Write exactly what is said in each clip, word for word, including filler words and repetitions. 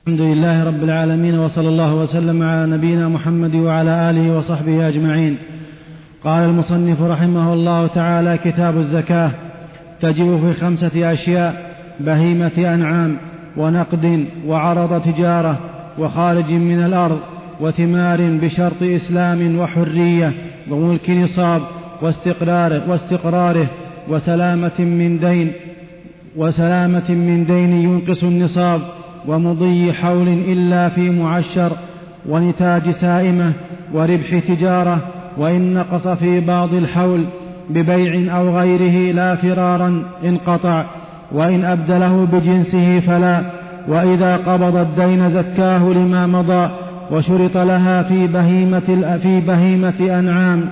الحمد لله رب العالمين، وصلى الله وسلم على نبينا محمد وعلى آله وصحبه أجمعين. قال المصنف رحمه الله تعالى: كتاب الزكاة. تجب في خمسة أشياء: بهيمة أنعام، ونقد، وعرض تجارة، وخارج من الأرض، وثمار بشرط إسلام وحرية، وملك نصاب، واستقراره, واستقراره وسلامة من دين وسلامة من دين ينقص النصاب، ومضي حول إلا في معشر، ونتاج سائمة، وربح تجارة وإن نقص في بعض الحول ببيع أو غيره لا فرارا انقطع، وإن أبدله بجنسه فلا. وإذا قبض الدين زكاه لما مضى، وشرط لها في بهيمة, في بهيمة أنعام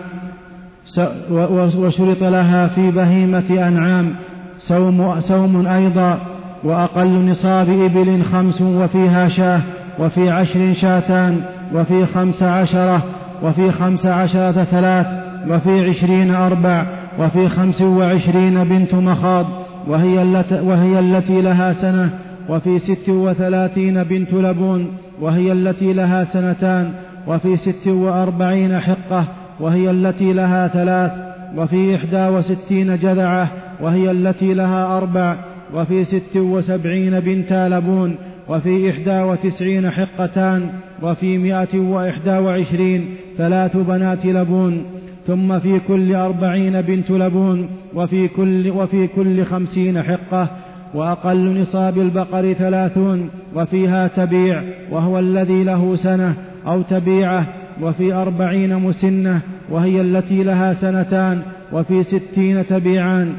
وشرط لها في بهيمة أنعام سوم, سوم أيضا. وأقل نصاب إبل خمس وفيها شاه، وفي عشر شاتان، وفي خمس عشرة وفي خمس عشرة ثلاث، وفي عشرين أربع، وفي خمس وعشرين بنت مخاض وهي التي, وهي التي لها سنة، وفي ست وثلاثين بنت لبون وهي التي لها سنتان، وفي ست وأربعين حقة وهي التي لها ثلاث، وفي إحدى وستين جذعة وهي التي لها أربع، وفي ست وسبعين بنت لبون وفي إحدى وتسعين حقتان، وفي مائة وإحدى وعشرين ثلاث بنات لبون، ثم في كل أربعين بنت لبون، وفي كل, وفي كل خمسين حقة. وأقل نصاب البقر ثلاثون وفيها تبيع وهو الذي له سنة أو تبيعة، وفي أربعين مسنة وهي التي لها سنتان، وفي ستين تبيعان،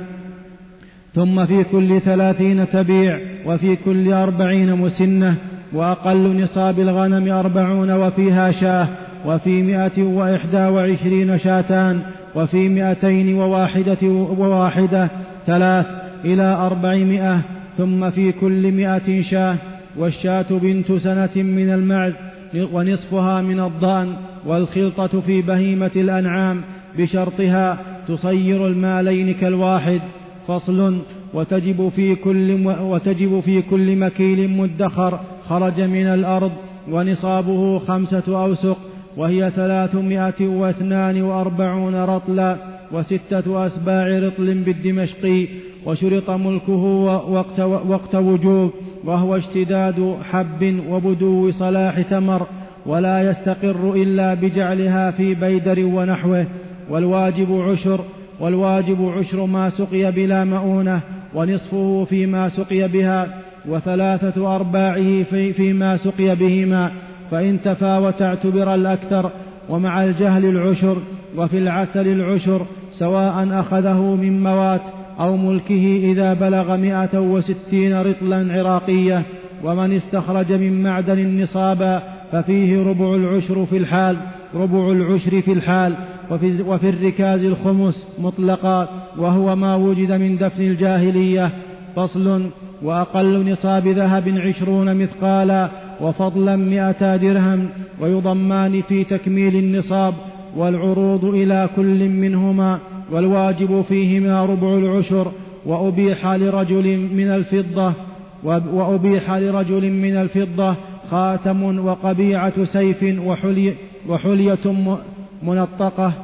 ثم في كل ثلاثين تبيع، وفي كل أربعين مسنة. وأقل نصاب الغنم أربعون وفيها شاه، وفي مائة وإحدى وعشرين شاتان، وفي مائتين وواحدة, وواحدة ثلاث إلى أربعمائة، ثم في كل مائة شاه. والشاة بنت سنة من المعز، ونصفها من الضأن. والخلطة في بهيمة الأنعام بشرطها تصير المالين كالواحد. فصل. وتجب في كل, وتجب في كل مكيل مدخر خرج من الأرض ونصابه خمسة أوسق، وهي ثلاثمائة واثنان وأربعون رطلا، وستة أسباع رطل بالدمشقي. وشرط ملكه وقت, وقت وجوب، وهو اشتداد حب وبدو صلاح ثمر، ولا يستقر إلا بجعلها في بيدر ونحوه. والواجب عشر والواجب عشر ما سقي بلا مؤونة، ونصفه فيما سقي بها، وثلاثة أرباعه في فيما سقي بهما، فإن تفاوت اعتبر الأكثر. ومع الجهل العشر. وفي العسل العشر، سواء أخذه من موات أو ملكه إذا بلغ مائة وستين رطلا عراقية. ومن استخرج من معدن نصابا ففيه ربع العشر في الحال ربع العشر في الحال وفي, وفي الركاز الخمس مطلقا، وهو ما وجد من دفن الجاهلية. فصل. وأقل نصاب ذهب عشرون مثقالا، وفضلا مئتا درهم، ويضمان في تكميل النصاب، والعروض إلى كل منهما، والواجب فيهما ربع العشر. وأبيح لرجل من الفضة وأبيح لرجل من الفضة خاتم وقبيعة سيف وحلي وحلية منطقة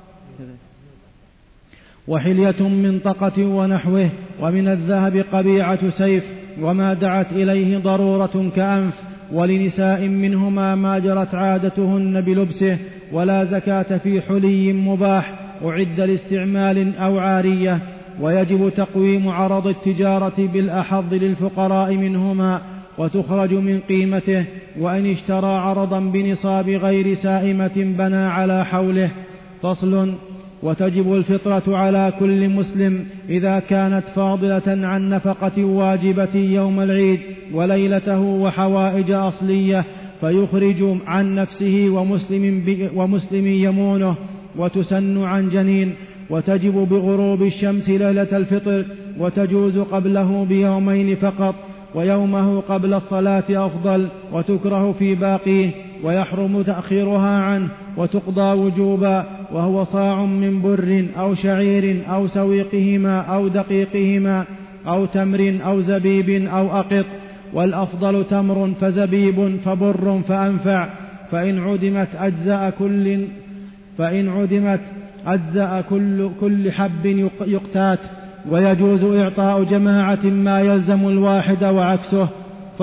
وحلية منطقة ونحوه. ومن الذهب قبيعة سيف وما دعت إليه ضرورة كأنف، ولنساء منهما ما جرت عادتهن بلبسه. ولا زكاة في حلي مباح أعد لاستعمال أو عارية. ويجب تقويم عرض التجارة بالأحظ للفقراء منهما، وتخرج من قيمته. وإن اشترى عرضا بنصاب غير سائمة بنى على حوله. فصل. وتجب الفطرة على كل مسلم إذا كانت فاضلة عن نفقة واجبة يوم العيد وليلته وحوائج أصلية، فيخرج عن نفسه ومسلم, ومسلم يمونه، وتسن عن جنين. وتجب بغروب الشمس ليلة الفطر، وتجوز قبله بيومين فقط، ويومه قبل الصلاة أفضل، وتكره في باقيه، ويحرم تأخيرها عنه، وتقضى وجوبا، وهو صاع من بر أو شعير أو سويقهما أو دقيقهما أو تمر أو زبيب أو أقط. والأفضل تمر فزبيب فبر فأنفع، فإن عدمت أجزأ كل فإن عدمت أجزأ كل, كل حب يقتات، ويجوز إعطاء جماعة ما يلزم الواحد وعكسه. ف...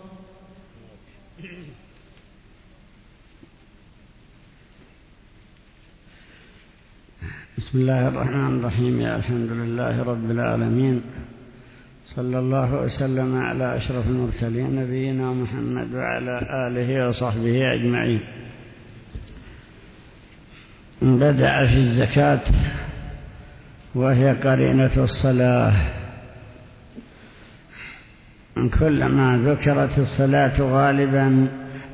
بسم الله الرحمن الرحيم. الحمد لله رب العالمين، صلى الله وسلم على أشرف المرسلين نبينا محمد وعلى آله وصحبه أجمعين. بدأ في الزكاة وهي قرينة الصلاة. كلما ذكرت الصلاة غالبا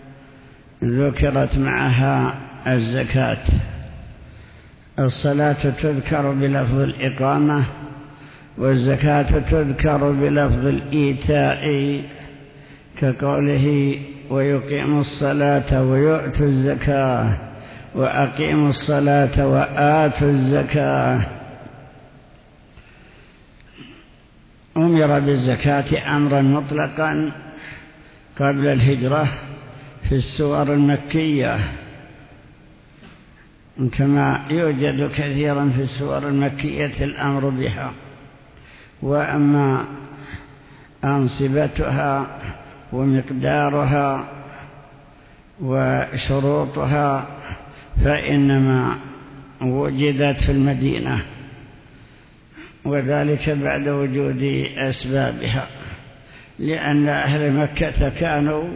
ذكرت معها الزكاة. الصلاة تذكر بلفظ الإقامة، والزكاة تذكر بلفظ الإيتاء، كقوله ويقيم الصلاة ويؤتوا الزكاة، وأقيموا الصلاة وآتوا الزكاة. أمر بالزكاة أمرا مطلقا قبل الهجرة في السور المكية، كما يوجد كثيرا في السور المكية الأمر بها. وأما أنصبتها ومقدارها وشروطها فإنما وجدت في المدينة، وذلك بعد وجود أسبابها، لأن أهل مكة كانوا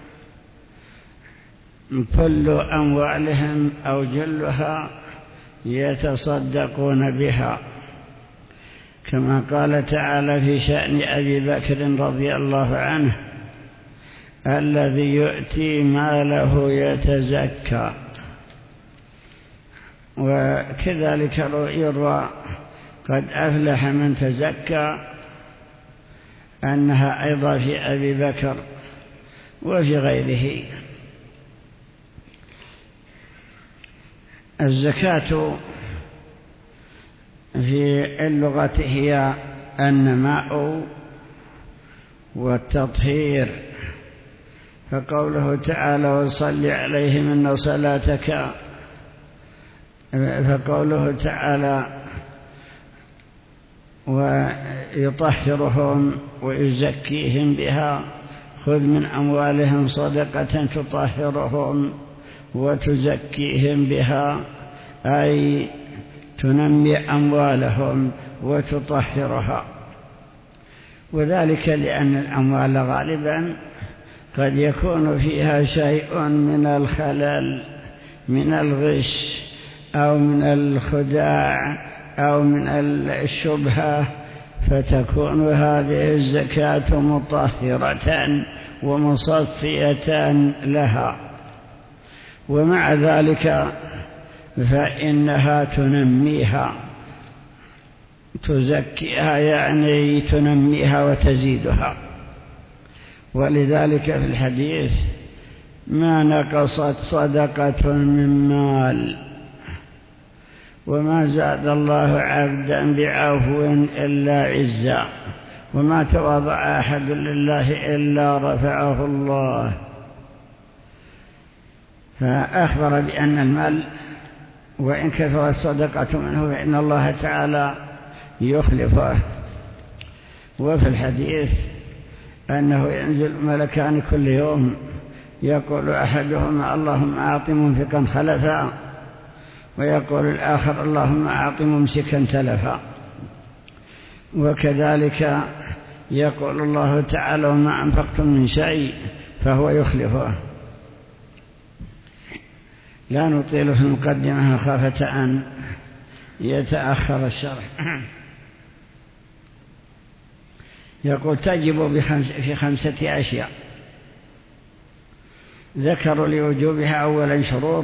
كل أموالهم أو جلها يتصدقون بها، كما قال تعالى في شأن أبي بكر رضي الله عنه: الذي يؤتي ماله يتزكى. وكذلك يروى قد أفلح من تزكى أنها أيضا في أبي بكر وفي غيره. الزكاة في اللغة هي النماء والتطهير، فقوله تعالى وصل عليهم إن صلاتك، فقوله تعالى ويطهرهم ويزكيهم بها، خذ من أموالهم صدقة تطهرهم وتزكيهم بها، أي تنمي أموالهم وتطهرها. وذلك لأن الأموال غالبا قد يكون فيها شيء من الخلل، من الغش أو من الخداع أو من الشبهة، فتكون هذه الزكاة مطهرة ومصفية لها. ومع ذلك فإنها تنميها، تزكيها يعني تنميها وتزيدها. ولذلك في الحديث: ما نقصت صدقة من مال، وما زاد الله عبدا بعفو إلا عزا، وما تواضع أحد لله إلا رفعه الله. فأخبر بأن المال وإن كثرت صدقة منه فإن الله تعالى يخلفه. وفي الحديث أنه ينزل ملكان كل يوم، يقول أحدهما اللهم أعط منفقا خلفا، ويقول الآخر اللهم أعط ممسكا تلفا. وكذلك يقول الله تعالى وما أنفقتم من شيء فهو يخلفه. لا نطيل في المقدمة مخافة أن يتأخر الشرح. يقول تجب في خمسة أشياء ذكروا لوجوبها: أولا شروط: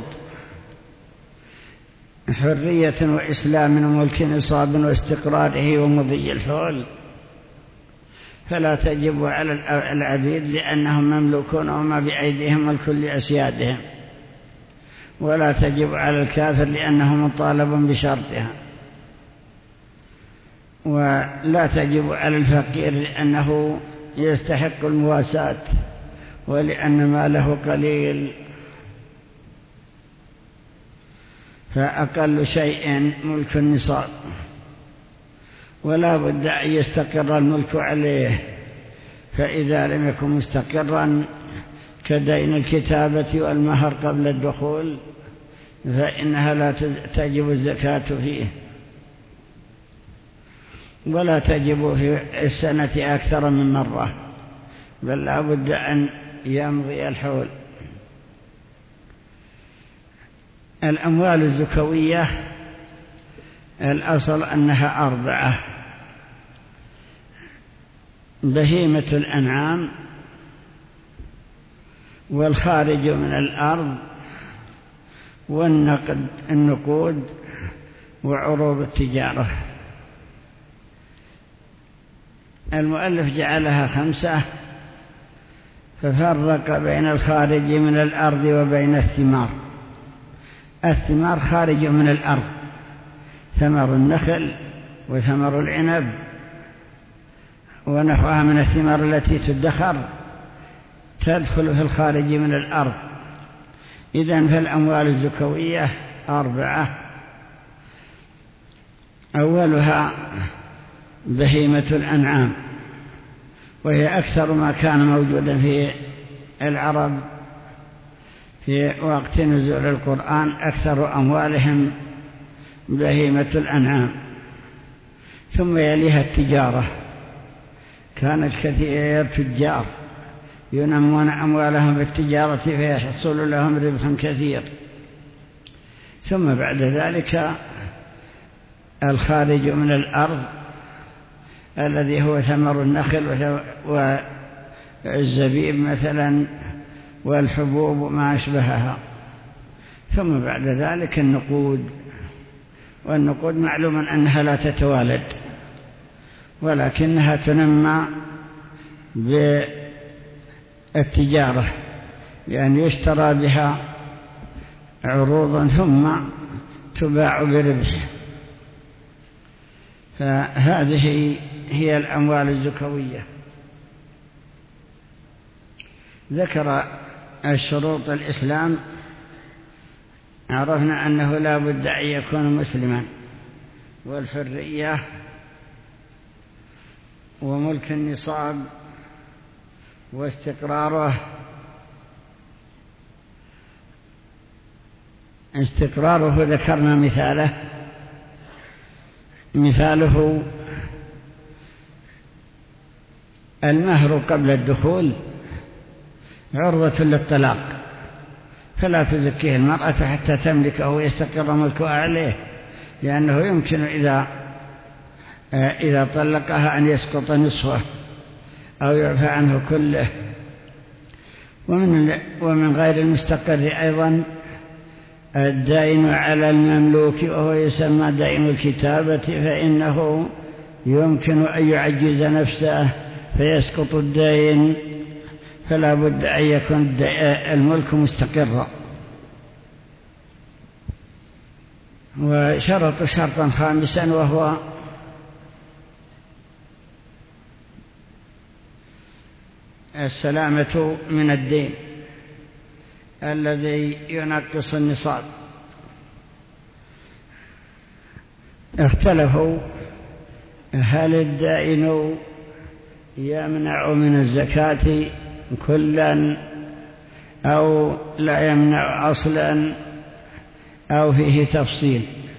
حرية وإسلام وملك نصاب واستقراره ومضي الحول، فلا تجب على العبيد لأنهم مملوكون وما بأيديهم والكل أسيادهم، ولا تجب على الكافر لأنه مطالب بشرطها، ولا تجب على الفقير لأنه يستحق المواساة ولأن ماله قليل، فأقل شيء ملك النصاب، ولا بد أن يستقر الملك عليه، فإذا لم يكن مستقرا كدين الكتابة والمهر قبل الدخول فإنها لا تجب الزكاة فيه، ولا تجب في السنة أكثر من مرة، بل لا بد أن يمضي الحول. الأموال الزكوية الأصل أنها أربعة: بهيمة الأنعام، والخارج من الأرض، والنقد النقود، وعروض التجارة. المؤلف جعلها خمسة، ففرق بين الخارج من الأرض وبين الثمار. الثمار خارج من الأرض، ثمر النخل وثمر العنب ونحوها من الثمار التي تدخر تدخل في الخارج من الأرض. إذن فالأموال الزكوية أربعة: أولها بهيمة الأنعام، وهي أكثر ما كان موجودا في العرب في وقت نزول القرآن، أكثر أموالهم بهيمة الأنعام. ثم يليها التجارة، كان الكثير تجار ينمون أموالهم بالتجارة فيحصل لهم ربح كثير. ثم بعد ذلك الخارج من الأرض الذي هو ثمر النخل والزبيب مثلا والحبوب وما أشبهها. ثم بعد ذلك النقود، والنقود معلوم أنها لا تتوالد ولكنها تنمى بالتجارة، لأن يشترى بها عروضا ثم تباع بربح. فهذه هي الأموال الزكوية. ذكر الشروط الإسلام، عرفنا أنه لا بد أن يكون مسلما، والحرية، وملك النصاب، واستقراره. استقراره ذكرنا مثاله مثاله المهر قبل الدخول عرضة للطلاق، فلا تزكيه المرأة حتى تملكه ويستقر ملكها عليه، لأنه يمكن إذا إذا طلقها أن يسقط نصفه أو يعفى عنه كله. ومن ومن غير المستقر أيضا الدين على المملوك، وهو يسمى دين الكتابة، فإنه يمكن أن يعجز نفسه فيسقط الدين، فلا بد أن يكون الملك مستقرا. وشرط شرطا خامسا، وهو السلامة من الدين الذي ينقص النصاب. اختلفوا هل الدائن يمنع من الزكاة كلا أو لا يمنع أصلا أو فيه تفصيل.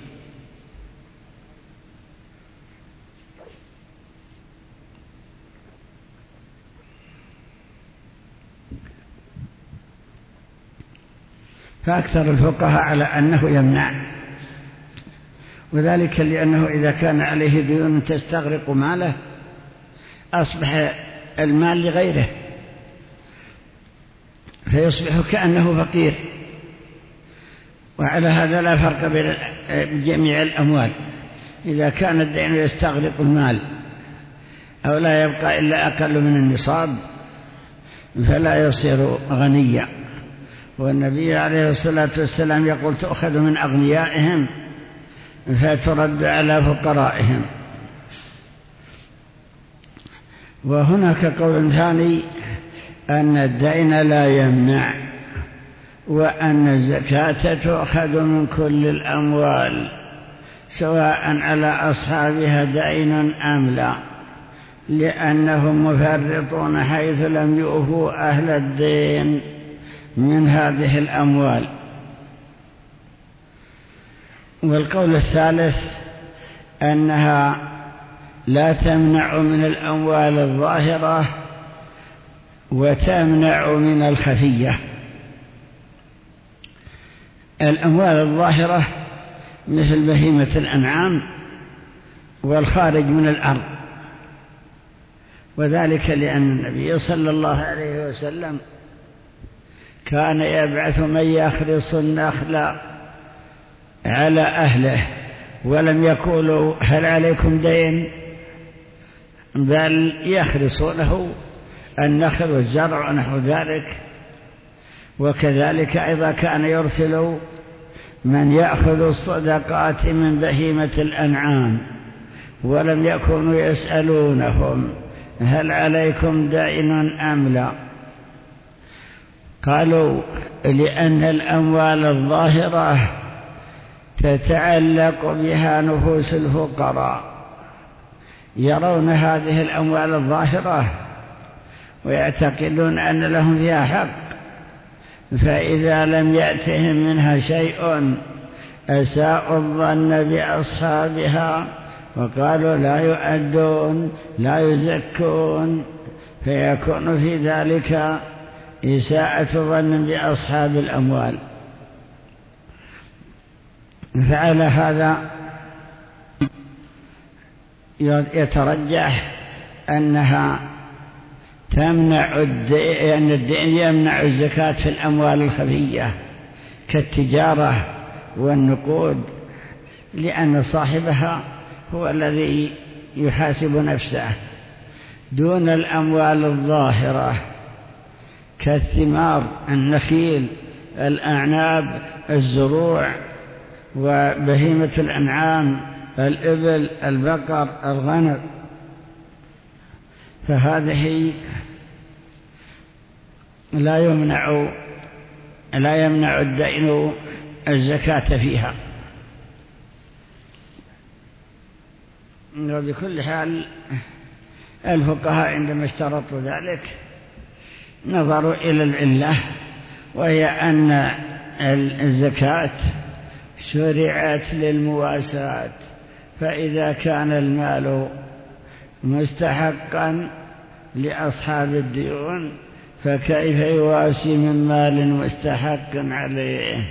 فأكثر الفقهاء على أنه يمنع، وذلك لأنه إذا كان عليه ديون تستغرق ماله أصبح المال لغيره، فيصبح كأنه فقير. وعلى هذا لا فرق بين جميع الأموال، إذا كان الدين يستغرق المال أو لا يبقى إلا أقل من النصاب فلا يصير غنيا. والنبي عليه الصلاة والسلام يقول تؤخذ من أغنيائهم فترد على فقرائهم. وهناك قول ثاني أن الدين لا يمنع، وأن الزكاة تؤخذ من كل الأموال سواء على أصحابها دين أم لا، لأنهم مفرطون حيث لم يؤفوا أهل الدين من هذه الأموال. والقول الثالث أنها لا تمنع من الأموال الظاهرة وتمنع من الخفية. الأموال الظاهرة مثل بهيمة الأنعام والخارج من الأرض، وذلك لأن النبي صلى الله عليه وسلم كان يبعث من يخرص النخل على أهله، ولم يقولوا هل عليكم دين، بل يخرصونه النخل والزرع ونحو ذلك. وكذلك أيضا كان يرسل من يأخذ الصدقات من بهيمة الأنعام، ولم يكونوا يسألونهم هل عليكم دين أم لا. قالوا لأن الأموال الظاهرة تتعلق بها نفوس الفقراء، يرون هذه الأموال الظاهرة ويعتقدون أن لهم فيها حق، فإذا لم يأتهم منها شيء أساءوا الظن بأصحابها وقالوا لا يؤدون لا يزكون، فيكون في ذلك إساءة ظن بأصحاب الأموال. فعلى هذا يترجح أنها تمنع الدين، أن الدين يمنع الزكاة في الأموال الخفية كالتجارة والنقود، لأن صاحبها هو الذي يحاسب نفسه، دون الأموال الظاهرة كالثمار، النخيل، الأعناب، الزروع، وبهيمة الأنعام، الإبل، البقر، الغنم، فهذه لا يمنع لا يمنع الدين الزكاة فيها. وبكل حال الفقهاء عندما اشترطوا ذلك نظروا إلى العلة، وهي أن الزكاة شرعت للمواساة، فإذا كان المال مستحقا لأصحاب الديون فكيف يواسي من مال مستحق عليه؟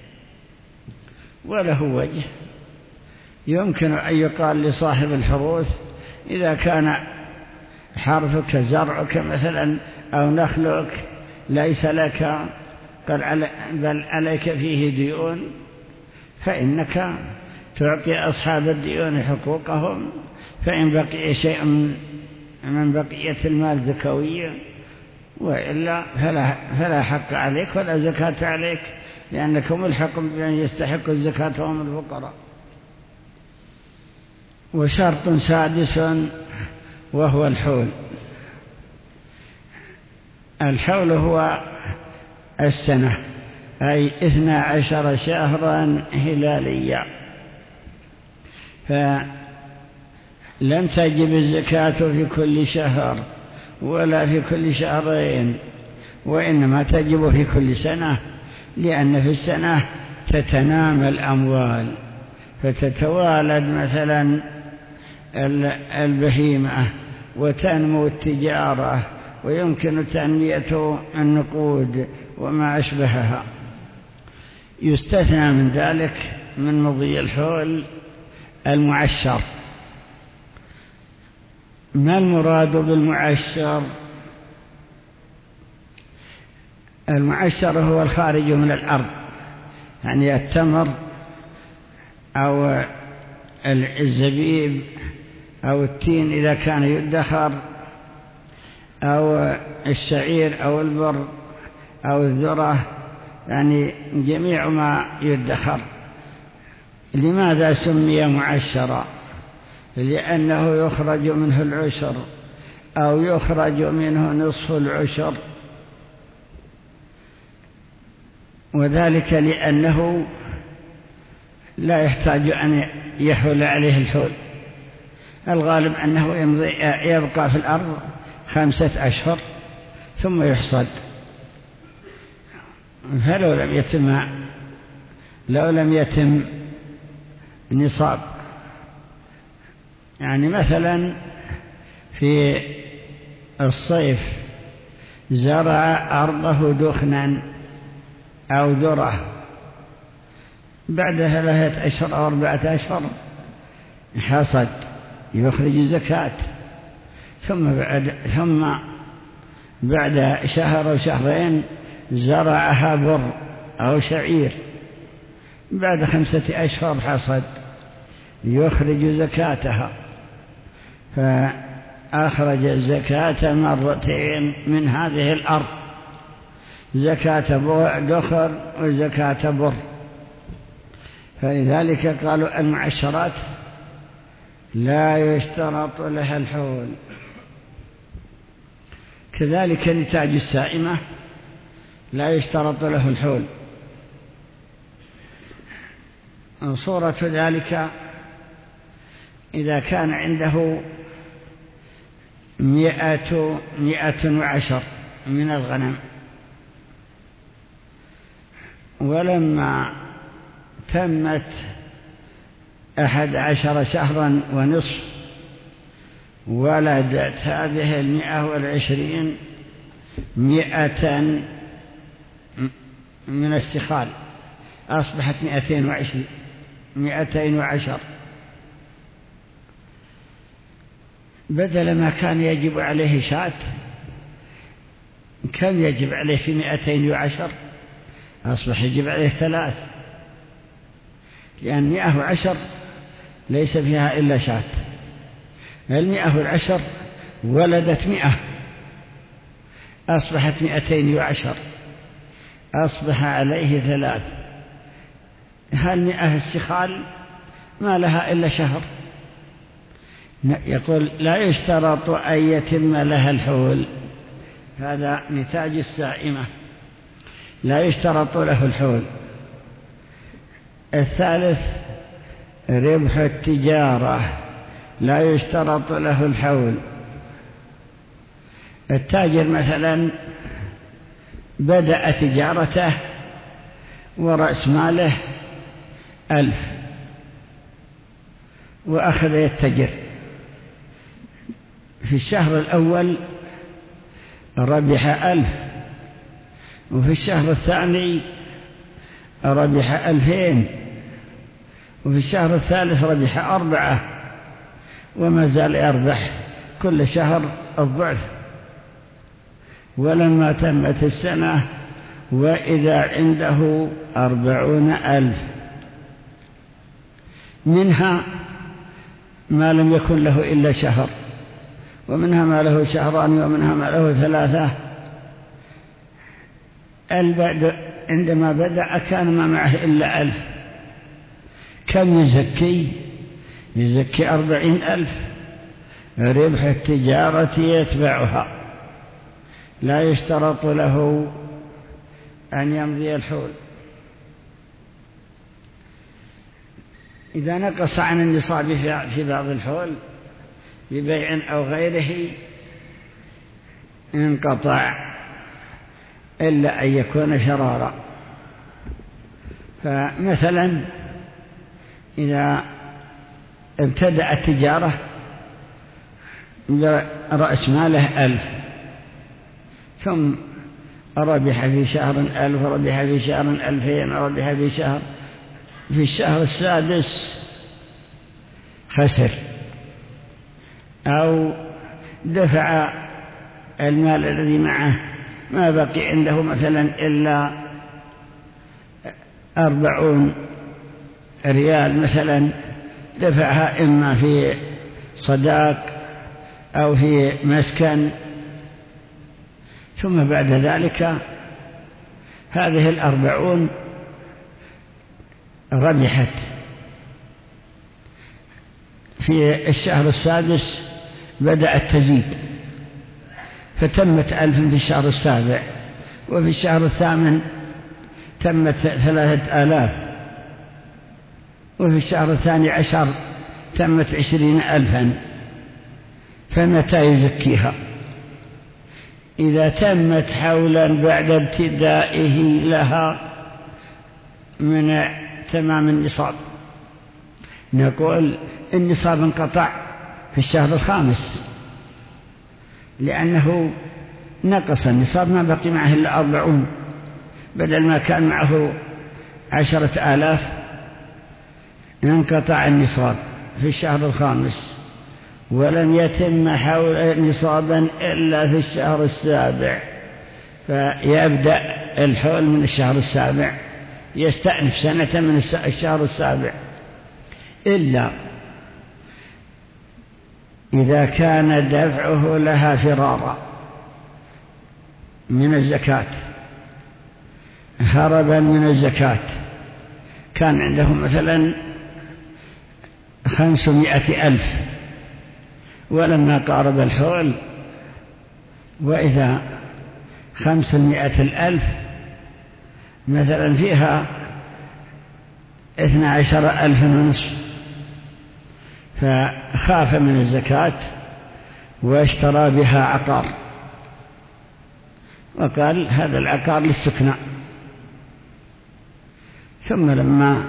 وله وجه، يمكن أن يقال لصاحب الحروث إذا كان حرثك زرعك مثلا أو نخلك ليس لك بل عليك فيه ديون، فإنك تعطي أصحاب الديون حقوقهم، فإن بقي شيء من بقية المال زكوية، وإلا فلا, فلا حق عليك ولا زكاة عليك، لأنكم ملحق بمن يستحق الزكاة هم الفقراء. وشرط سادس وهو الحول. الحول هو السنة، أي اثنا عشر شهرا هلاليا، فلم تجب الزكاة في كل شهر ولا في كل شهرين، وإنما تجب في كل سنة، لأن في السنة تتنامى الأموال، فتتوالد مثلا البهيمة وتنمو التجارة، ويمكن تنمية النقود وما أشبهها. يستثنى من ذلك من مضي الحول المعشر. ما المراد بالمعشر؟ المعشر هو الخارج من الأرض، يعني التمر أو الزبيب أو التين إذا كان يدخر، أو الشعير أو البر أو الذرة، يعني جميع ما يدخر. لماذا سمي معشرا؟ لأنه يخرج منه العشر، أو يخرج منه نصف العشر، وذلك لأنه لا يحتاج أن يحول عليه الحول. الغالب أنه يبقى في الأرض خمسة أشهر ثم يحصد. فلو لم يتم لو لم يتم نصاب، يعني مثلا في الصيف زرع أرضه دخنا أو ذرة، بعد ثلاثة أشهر أو أربعة أشهر حصد يخرج زكاة، ثم بعد ثم بعد شهر أو شهرين زرعها بر أو شعير، بعد خمسة أشهر حصد يخرج زكاتها، فأخرج الزكاة مرتين من هذه الأرض، زكاة دخر وزكاة بر. فلذلك قالوا المعشرات لا يشترط لها الحول. كذلك نتاج السائمة لا يشترط له الحول. صورة ذلك إذا كان عنده مئة, مئة وعشر من الغنم، ولما تمت أحد عشر شهرا ونصف ولدت هذه المئة والعشرين مئة من السخال، أصبحت مئتين وعشرين مئتين وعشر، بدل ما كان يجب عليه شاة كم يجب عليه في مئتين وعشر؟ أصبح يجب عليه ثلاث، لأن مئة وعشر ليس فيها إلا شاة. المئة والعشر ولدت مئة، أصبحت مئتين وعشر، أصبح عليه ثلاث. هل مئة السخال ما لها إلا شهر؟ يقول لا يشترط أن يتم لها الحول. هذا نتاج السائمة لا يشترط له الحول. الثالث ربح التجارة لا يشترط له الحول. التاجر مثلا بدأ تجارته ورأس ماله ألف وأخذ يتجر، في الشهر الأول ربح ألف، وفي الشهر الثاني ربح ألفين، وفي الشهر الثالث ربح أربعة، وما زال يربح كل شهر الضعف. ولما تمت السنة وإذا عنده أربعون ألف، منها ما لم يكن له إلا شهر، ومنها ما له شهران، ومنها ما له ثلاثة. عندما بدأ كان ما معه إلا ألف، كم يزكي؟ يزكي أربعين ألف، ربح التجارة يتبعها، لا يشترط له أن يمضي الحول. إذا نقص عن النصاب في بعض الحول ببيع أو غيره انقطع، إلا أن يكون شرارا. فمثلا إذا ابتدأ التجارة برأس ماله ألف، ثم ربح في شهر ألف، ربح في شهر ألفين، ربح في شهر في الشهر السادس خسر، أو دفع المال الذي معه ما بقي عنده مثلا إلا أربعون ريال مثلا، دفعها إما في صداق أو في مسكن، ثم بعد ذلك هذه الأربعون ربحت في الشهر السادس، بدأت تزيد فتمت ألف في الشهر السابع، وفي الشهر الثامن تمت ثلاثة آلاف، وفي الشهر الثاني عشر تمت عشرين ألفا. فمتى يزكيها؟ إذا تمت حولا بعد ابتدائه لها من تمام النصاب. نقول النصاب انقطع في الشهر الخامس لأنه نقص النصاب، ما بقي معه إلا أربعون، بدل ما كان معه عشرة آلاف. انقطع النصاب في الشهر الخامس ولم يتم حول نصابا إلا في الشهر السابع، فيبدأ الحول من الشهر السابع، يستأنف سنة من الشهر السابع، إلا إذا كان دفعه لها فرارا من الزكاة، هربا من الزكاة. كان عنده مثلا خمسمائة ألف ولما قارب الحول، وإذا خمسمائة الألف مثلا فيها اثنى عشر ألف ونصف، فخاف من الزكاة واشترى بها عقار، وقال هذا العقار للسكنى. ثم لما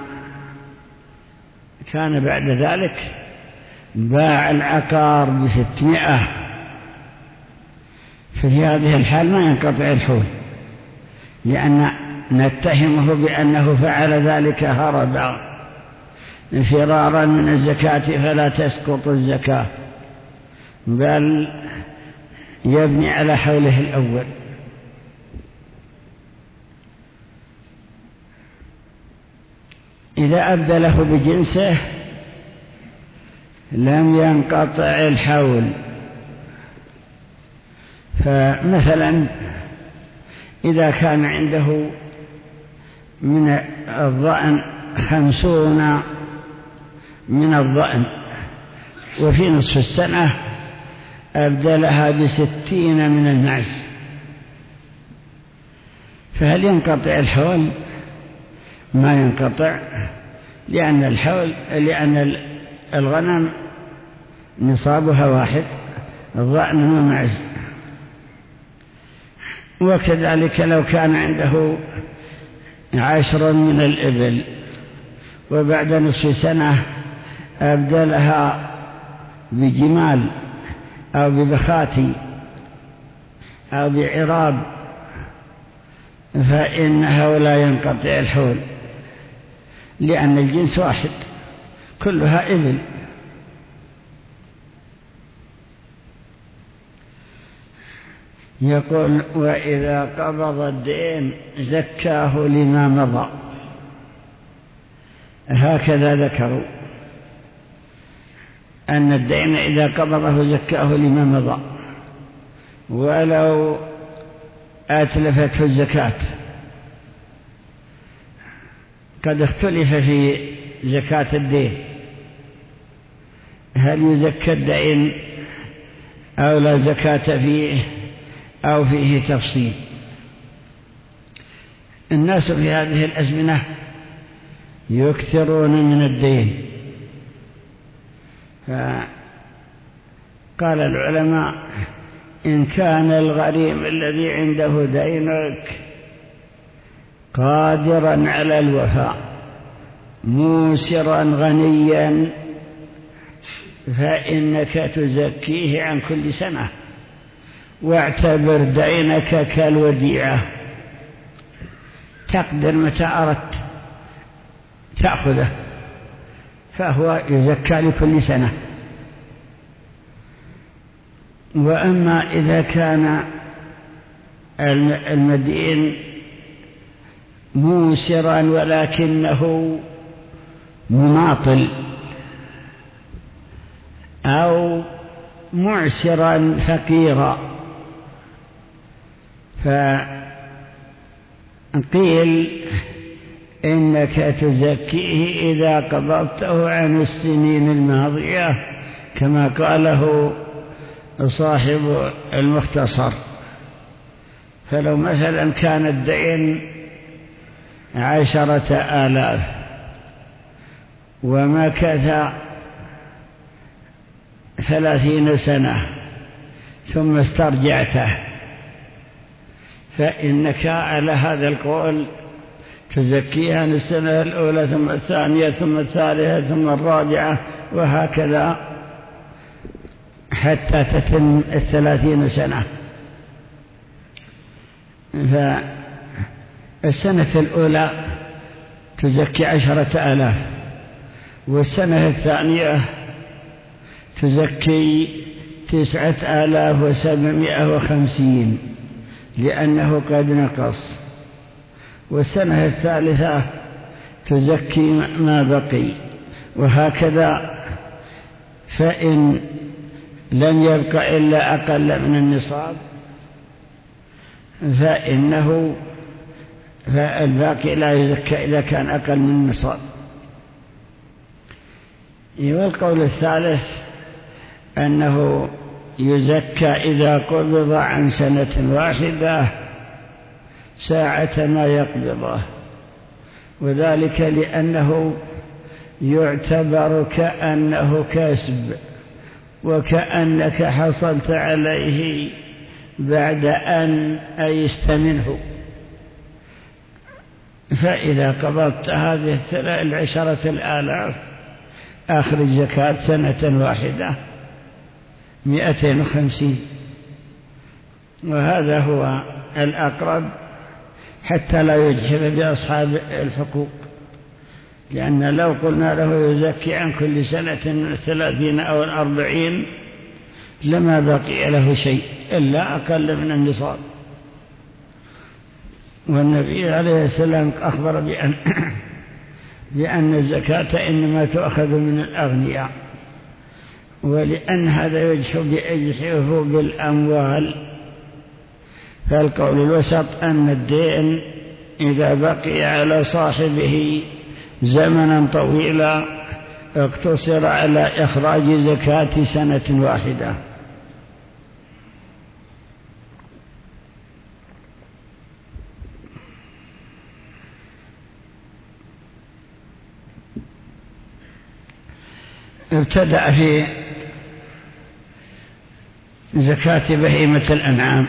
كان بعد ذلك باع العقار بستمائة، في هذه الحال ما ينقطع الحول، لأن نتهمه بأنه فعل ذلك هربا فرارا من الزكاة، فلا تسقط الزكاة بل يبني على حوله الأول. إذا أبدله بجنسه لم ينقطع الحول. فمثلا إذا كان عنده من الضأن خمسون من الضأن، وفي نصف السنة أبدلها بستين من المعز، فهل ينقطع الحول؟ ما ينقطع، لأن الحول لأن الغنم نصابها واحد، الضأن ومعز. وكذلك لو كان عنده عشر من الإبل وبعد نصف سنة أبدلها بجمال أو ببخاتي أو بعراب، فإنه لا ينقطع الحول، لأن الجنس واحد كلها إبل. يقول وإذا قبض الدين زكاه لما مضى، هكذا ذكروا أن الدين إذا قبضه زكاه لما مضى، ولو أتلفته الزكاة. قد اختلف في زكاة الدين، هل يزكى الدين أو لا زكاة فيه أو فيه تفصيل. الناس في هذه الأزمنة يكثرون من الدين، فقال العلماء إن كان الغريم الذي عنده دينك قادرا على الوفاء موسرا غنيا فإنك تزكيه عن كل سنة، واعتبر دينك كالوديعة، تقدر متى أردت تأخذه، فهو يزكى لكل سنة. وأما إذا كان المدين موسرا ولكنه مماطل أو معسرا فقيرا، فقيل إنك تزكيه إذا قبضته عن السنين الماضية، كما قاله صاحب المختصر. فلو مثلا كان الدين عشرة آلاف ومكث ثلاثين سنة ثم استرجعته، فإنك على هذا القول تزكيها السنة الأولى ثم الثانية ثم الثالثة ثم الرابعة وهكذا حتى تتم الثلاثين سنة. فالسنة الأولى تزكي عشرة آلاف، والسنة الثانية تزكي تسعة آلاف وسبعمائة وخمسين لأنه قد نقص، والسنة الثالثة تزكي ما بقي، وهكذا. فإن لم يبق إلا أقل من النصاب فإنه فالباقي لا يزكى إذا كان أقل من النصاب. والقول الثالث أنه يزكى إذا قبض عن سنة واحدة ساعة ما يقبضه، وذلك لأنه يعتبر كأنه كسب وكأنك حصلت عليه بعد أن أيست منه. فإذا قبضت هذه العشرة الآلاف أخرج زكاة سنة واحدة مئتين وخمسين، وهذا هو الأقرب حتى لا يجهل بأصحاب الحقوق، لأن لو قلنا له يزكي عن كل سنة من الثلاثين أو الأربعين لما بقي له شيء إلا أقل من النصاب. والنبي عليه السلام أخبر بأن, بأن الزكاة إنما تؤخذ من الأغنياء، ولأن هذا يجحفه بالأموال. فالقول الوسط أن الدين إذا بقي على صاحبه زمنا طويلا اقتصر على إخراج زكاة سنة واحدة. ابتدأ في زكاة بهيمة الأنعام،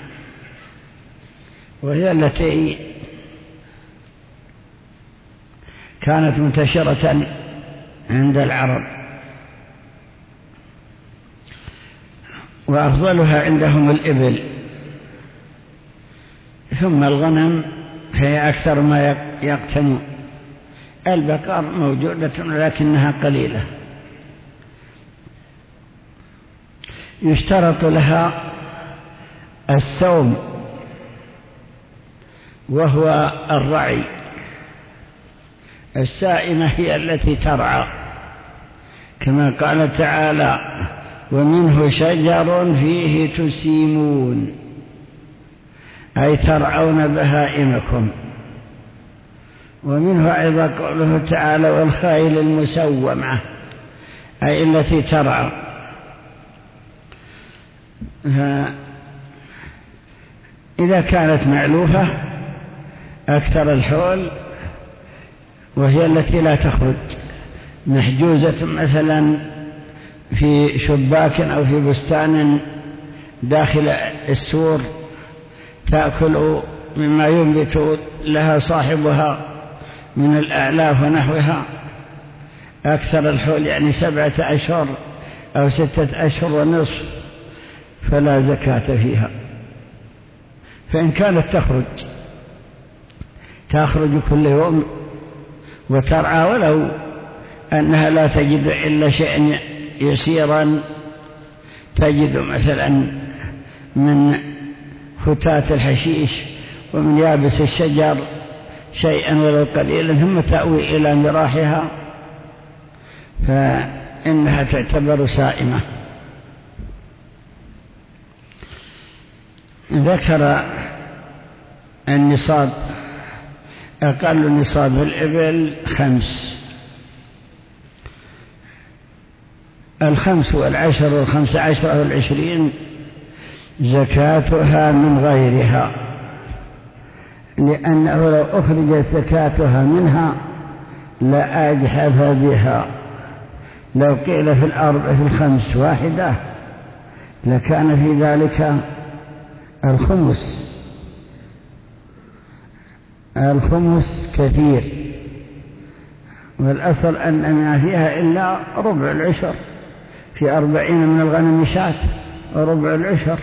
وهي التي كانت منتشرة عند العرب، وأفضلها عندهم الإبل، ثم الغنم هي أكثر ما يقتنون. البقر موجودة لكنها قليلة. يشترط لها السوم وهو الرعي. السائمة هي التي ترعى، كما قال تعالى: ومنه شجر فيه تسيمون، أي ترعون بهائمكم. ومنه أيضا قوله تعالى: والخيل المسومة، أي التي ترعى. إذا كانت معلوفة أكثر الحول، وهي التي لا تخرج، محجوزة مثلا في شباك أو في بستان داخل السور تأكل مما ينبت لها صاحبها من الأعلاف ونحوها، أكثر الحول يعني سبعة أشهر أو ستة أشهر ونصف، فلا زكاة فيها. فإن كانت تخرج تخرج كل يوم وترعى، ولو أنها لا تجد إلا شيئا يسيرا، تجد مثلا من فتات الحشيش ومن يابس الشجر شيئا ولو قليلا، ثم تأوي إلى مراحها، فإنها تعتبر سائمة. ذكر النصاب، أقل نصاب الإبل خمس. الخمس والعشر والخمس عشر والعشرين زكاتها من غيرها، لأنه لو أخرجت زكاتها منها لأجحف بها. لو قيل في الأربع في الخمس واحدة لكان في ذلك الخمس. الخمس كثير، والأصل أن ما فيها إلا ربع العشر، في أربعين من الغنم شاة وربع العشر،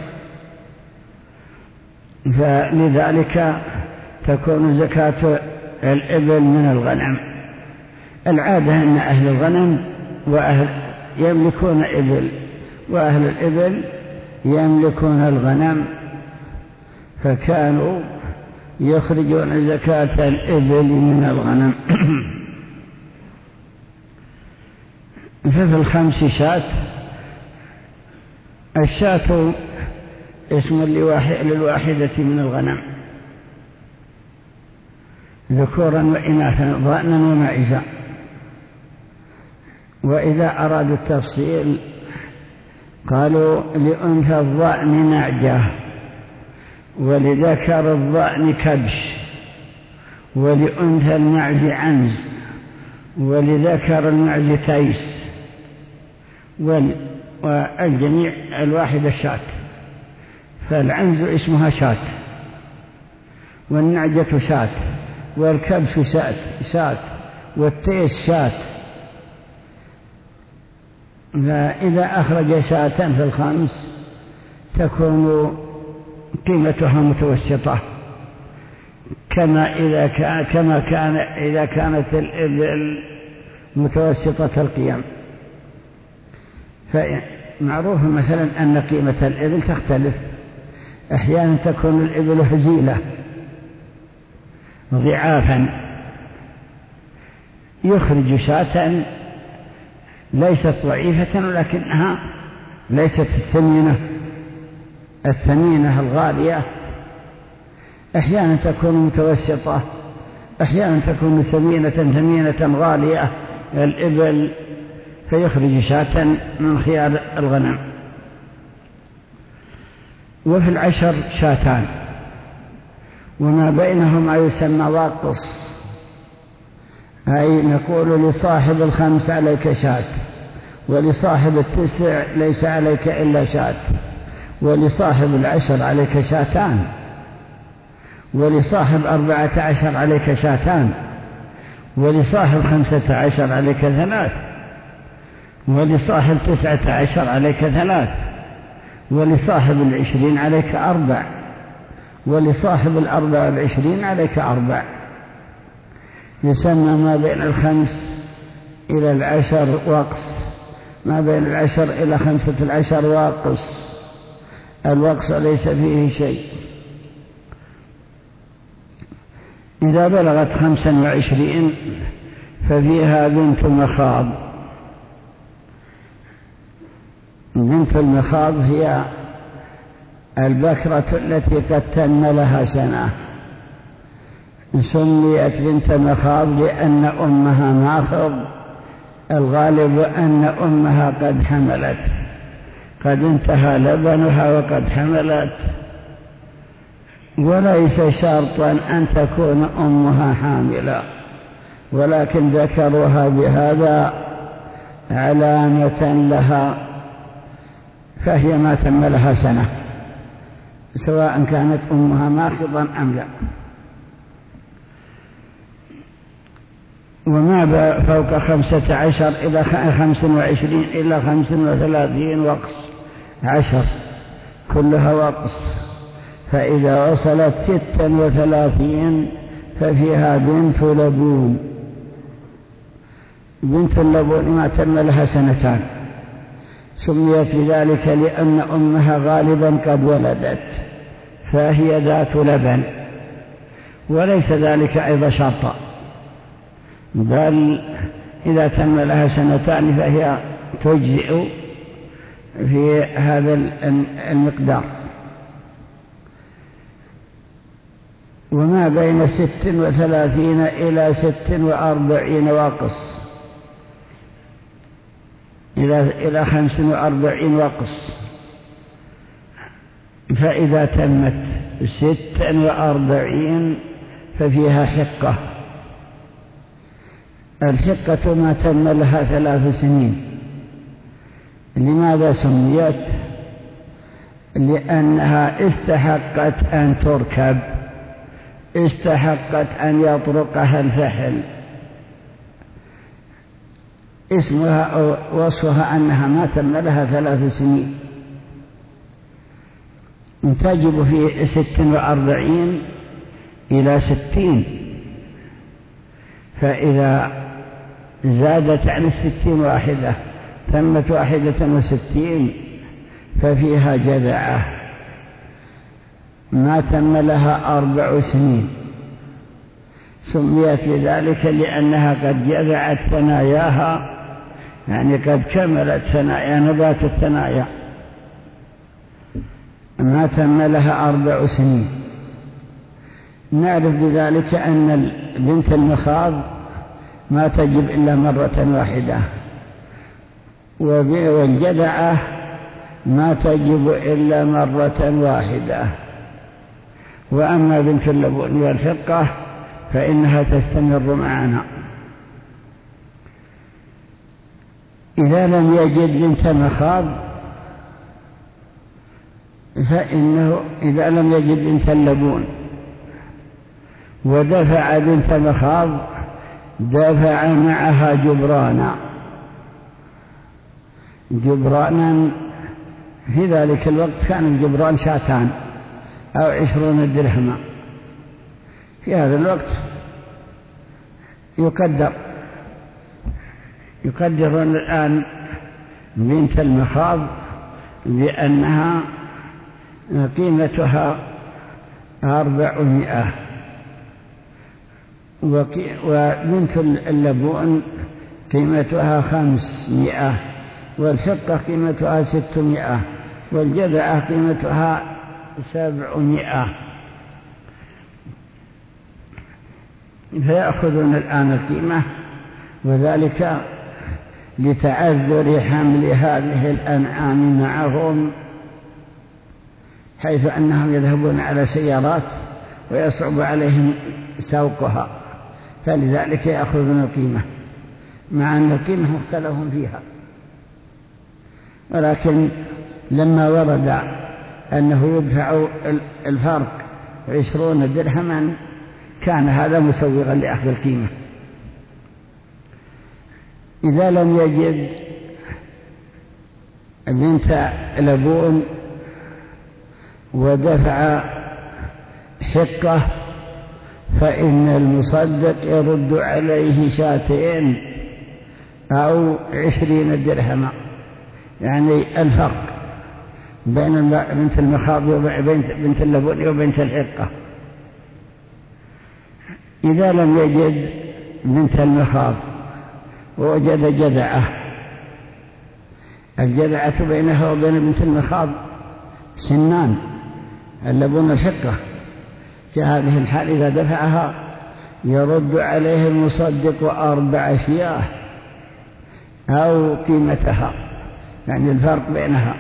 فلذلك تكون زكاة الإبل من الغنم. العادة أن أهل الغنم وأهل يملكون إبل، وأهل الإبل يملكون الغنم، فكانوا يخرجون زكاة الإبل من الغنم. ففي الخمس شاة، الشاة اسم للواحدة من الغنم ذكورا وإناثا ضأنا ومعزا. وإذا أرادوا التفصيل قالوا لأنثى الضأن نعجة، ولذكر الضأن كبش، ولأنثى المعز عنز، ولذكر المعز تيس، والجميع الواحدة شاة. فالعنز اسمها شاة، والنعجة شاة، والكبش شاة، والتيس شاة. فإذا أخرج شاة في الخمس تكون قيمتها متوسطة، كما إذا كان كما كان إذا كانت الإبل متوسطة القيم. فمعروف مثلا أن قيمة الإبل تختلف، أحيانا تكون الإبل هزيلة ضعافا، يخرج شاة ليست ضعيفة ولكنها ليست السمينة الثمينة الغالية. أحيانا تكون متوسطة، أحيانا تكون سمينة ثمينة غالية الإبل، فيخرج شاة من خيار الغنم. وفي العشر شاتان، وما بينهما يسمى واقص، أي نقول لصاحب الخمس عليك شاة، ولصاحب التسع ليس عليك إلا شاة، ولصاحب العشر عليك شاتان، ولصاحب أربعة عشر عليك شاتان، ولصاحب خمسة عشر عليك ثلاث، ولصاحب تسعة عشر عليك ثلاث، ولصاحب العشرين عليك أربع، ولصاحب الأربع والعشرين عليك أربع. يسمى ما بين الخمس إلى العشر وقص، ما بين العشر إلى خمسة العشر واقص. الوقص ليس فيه شيء. إذا بلغت خمسا وعشرين ففيها بنت مخاض. بنت المخاض هي البكرة التي قد تم لها سنة، سميت بنت مخاض لأن أمها ماخض، الغالب أن أمها قد حملت، قد انتهى لبنها وقد حملت، وليس شرطا أن تكون أمها حاملة، ولكن ذكروها بهذا علامة لها، فهي ما تم لها سنة سواء كانت أمها ماخضا أم لا. وما فوق خمسة عشر إلى خمس وعشرين إلى خمس وثلاثين وقص عشر كلها وقص. فإذا وصلت ستا وثلاثين ففيها بنت لبون. بنت اللبون ما تم لها سنتان، سميت بذلك لأن أمها غالبا قد ولدت، فهي ذات لبن، وليس ذلك أيضا شرطا، بل إذا تم لها سنتان فهي تجزئ في هذا المقدار. وما بين ست وثلاثين إلى ست وأربعين واقص، إلى إلى خمس وأربعين وقص. فإذا تمت ست وأربعين ففيها حقة. الحقة ما تم لها ثلاث سنين. لماذا سميت؟ لأنها استحقت أن تركب، استحقت أن يطرقها الفحل. اسمها أو وصفها أنها ما تم لها ثلاث سنين. تجب في ست وأربعين إلى ستين، فإذا زادت عن الستين واحدة تمت واحدة وستين ففيها جذعة ما تم لها أربع سنين. سميت بذلك لأنها قد جذعت ثناياها، يعني قد كملت ثنايا نبات الثنايا، ما تم لها أربع سنين. نعرف بذلك أن بنت المخاض ما تجب إلا مرة واحدة، والجذعة ما تجب إلا مرة واحدة. وأما بنت اللبون والحقة فإنها تستمر معنا. إذا لم يجد بنت مخاض فإنه إذا لم يجد بنت اللبون ودفع بنت مخاض دفع معها جبرانا. جبرانا في ذلك الوقت كان الجبران شاتان أو عشرون درهما. في هذا الوقت يقدر يقدرون الآن بنت المخاض بأنها قيمتها أربعمائة، وبنت اللبون قيمتها خمسمائة، والحقة قيمتها ستمائة، والجذعة قيمتها سبعمائة. فيأخذون الآن القيمة، وذلك لتعذر حمل هذه الأنعام معهم، حيث أنهم يذهبون على سيارات ويصعب عليهم سوقها، فلذلك يأخذون القيمة، مع أن القيمة مختلف فيها. ولكن لما ورد أنه يدفع الفرق عشرون درهما كان هذا مسوغا لأخذ القيمة. إذا لم يجد بنت لبون ودفع حقة فإن المصدق يرد عليه شاتين أو عشرين درهما، يعني الفرق بين بنت المخاض وبين بنت اللبون وبنت الحقة. إذا لم يجد بنت المخاض ووجد جذعة، الجذعة بينها وبين بنت المخاض سنان، اللبون الحقة، في هذه الحال إذا دفعها يرد عليه المصدق أربع شياه أو قيمتها، يعني الفرق بينها.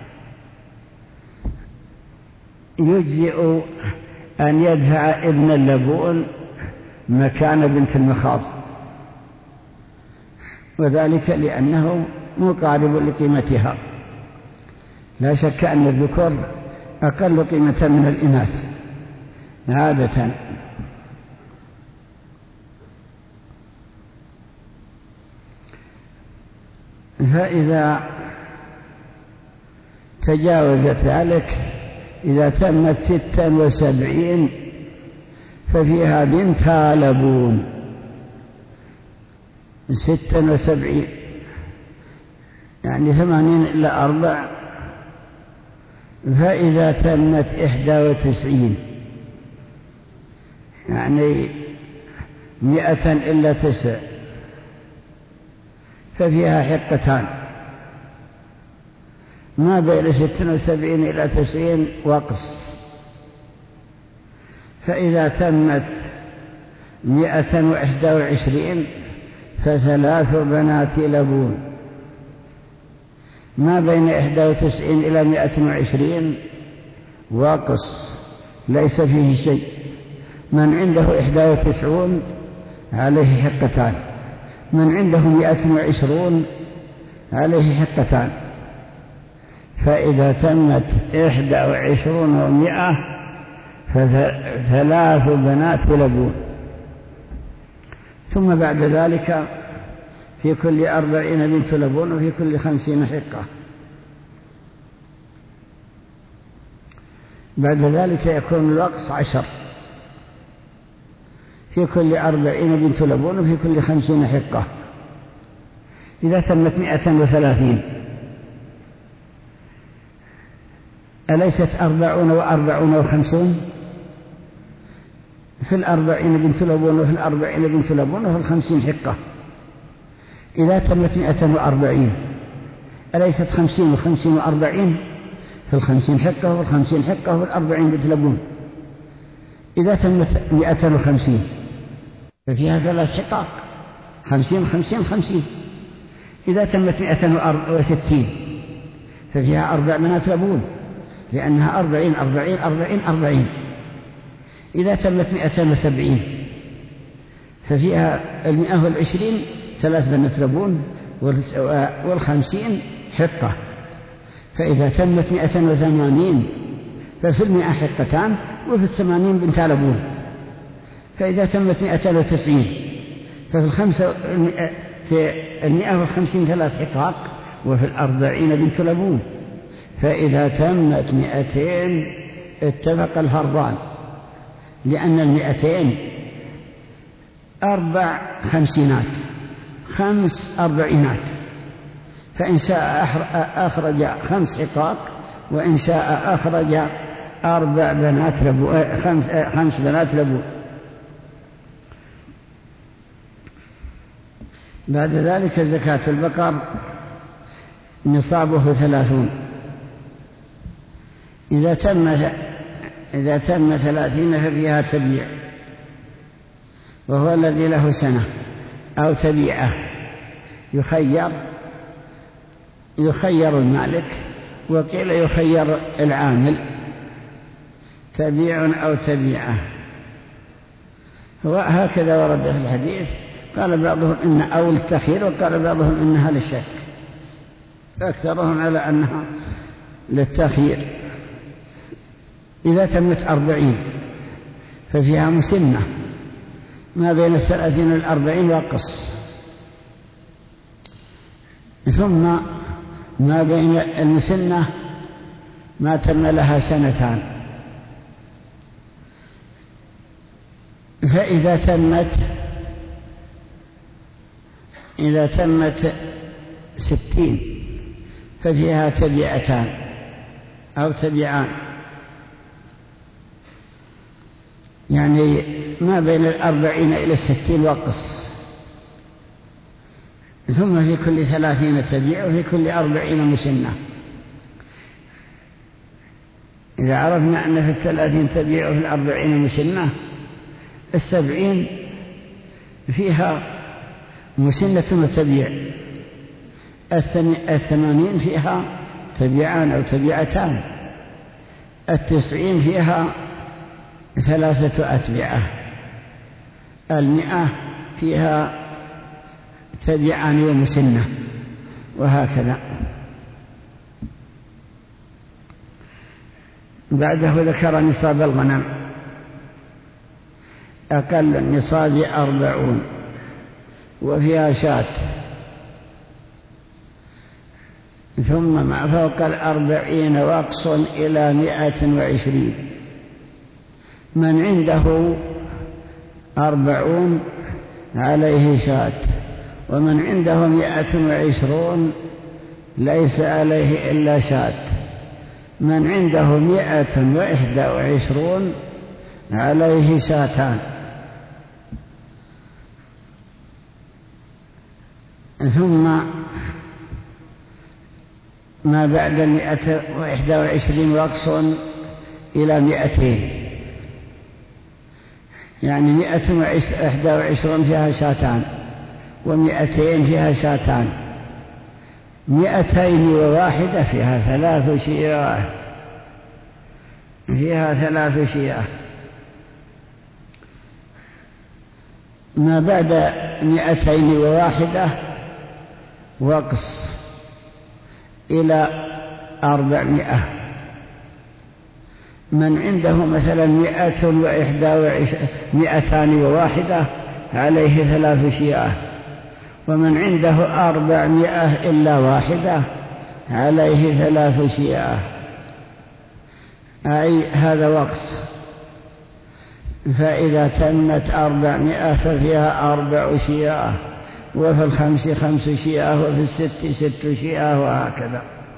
يجزئ أن يدفع ابن اللبون مكان بنت المخاض، وذلك لأنه مقارب لقيمتها. لا شك أن الذكور أقل قيمة من الإناث عادة. فإذا تجاوزت ذلك، إذا تمت ستا وسبعين ففيها بنت لبون. ستا وسبعين يعني ثمانين إلى أربع، فإذا تمت إحدى وتسعين يعني مئة إلا تسع ففيها حقتان. ما بين ستة وسبعين إلى تسعين وقص. فإذا تمت مئة وإحدى وعشرين فثلاث بنات لبون، ما بين إحدى وتسعين إلى مائة وعشرين واقص ليس فيه شيء. من عنده إحدى وتسعون عليه حقتان، من عنده مائة وعشرون عليه حقتان. فإذا تمت إحدى وعشرون ومائة فثلاث بنات يلبون. ثم بعد ذلك في كل أربعين بنت لبون وفي كل خمسين حقة. بعد ذلك يكون الوقص عشر، في كل أربعين بنت لبون وفي كل خمسين حقة. إذا تمت مئة وثلاثين أليست أربعون وأربعون وخمسون؟ في الأربعين بنت لبون وفي الأربعين بنت لبون وفي الخمسين حقة. إذا تمت مئة وأربعين أليست خمسين وخمسين وأربعين؟ في الخمسين حقة وفي الخمسين حقة وفي الأربعين بنت لبون. إذا تمت مئة وخمسين ففيها ثلاث حقاق، خمسين خمسين خمسين. إذا تمت مئة وستين ففيها أربع بنات لبون، لأنها أربعين أربعين أربعين أربعين. إذا تمت مئة وسبعين ففيها المئة والعشرين ثلاث بنات لبون والخمسين حقة. فإذا تمت مئة وثمانين ففي المئة حقتان وفي الثمانين بنت لبون. فإذا تمت مئة وتسعين ففي الخمسة في المئة والخمسين ثلاث حقاق وفي الأربعين بنت لبون. فإذا تمت مئتين اتفق الفرضان، لأن المئتين أربع خمسينات، خمس أربعينات. فإن شاء أخرج خمس حقاق، وإن شاء أخرج أربع بنات لبو خمس, خمس بنات لبو. بعد ذلك زكاة البقر نصابه ثلاثون. إذا تم إذا تم ثلاثين ففيها تبيع، وهو الذي له سنة أو تبيعه. يخير يخير المالك، وقيل يخير العامل، تبيع أو تبيعه. وهكذا ورد في الحديث. قال بعضهم إن أول التخيير، وقال بعضهم إنها للشك، أكثرهم على أنها للتخيير. إذا تمت أربعين ففيها مسنة، ما بين الثلاثين والأربعين وقص. ثم ما بين المسنة ما تم لها سنتان. فإذا تمت إذا تمت ستين ففيها تبيعتان أو تبيعان، يعني ما بين الأربعين إلى الستين وقص. ثم في كل ثلاثين تبيع وفي كل أربعين مسنة. إذا عرفنا أن في الثلاثين تبيع وفي الأربعين مسنة، السبعين فيها مسنة وتبيع، الثمانين فيها تبيعان أو تبيعتان، التسعين فيها ثلاثة أتبعة، المئة فيها تبيعان ومسنة، وهكذا. بعده ذكر نصاب الغنم. أقل النصاب أربعون وفيها شاة، ثم ما فوق الأربعين وقص إلى مائة وعشرين. من عنده أربعون عليه شاة، ومن عنده مائة وعشرون ليس عليه إلا شاة. من عنده مائة وإحدى وعشرون عليه شاتان. ثم ما بعد المائة وإحدى وعشرين وقص إلى مائتين، يعني مائة وإحدى وعشرون فيها شاتان، ومائتين فيها شاتان. مئتين وواحدة فيها ثلاث شياه، فيها ثلاث شياه. ما بعد مئتين وواحدة وقص إلى أربعمائة. من عنده مثلا مئة وإحدى وعشرين مئتان وواحدة عليه ثلاث شياه، ومن عنده أربعمائة إلا واحدة عليه ثلاث شياه، أي هذا وقص. فإذا تمت أربعمائة ففيها أربع شياه، وفي الخمس خمس شياه، وفي الست ست شياه، وهكذا.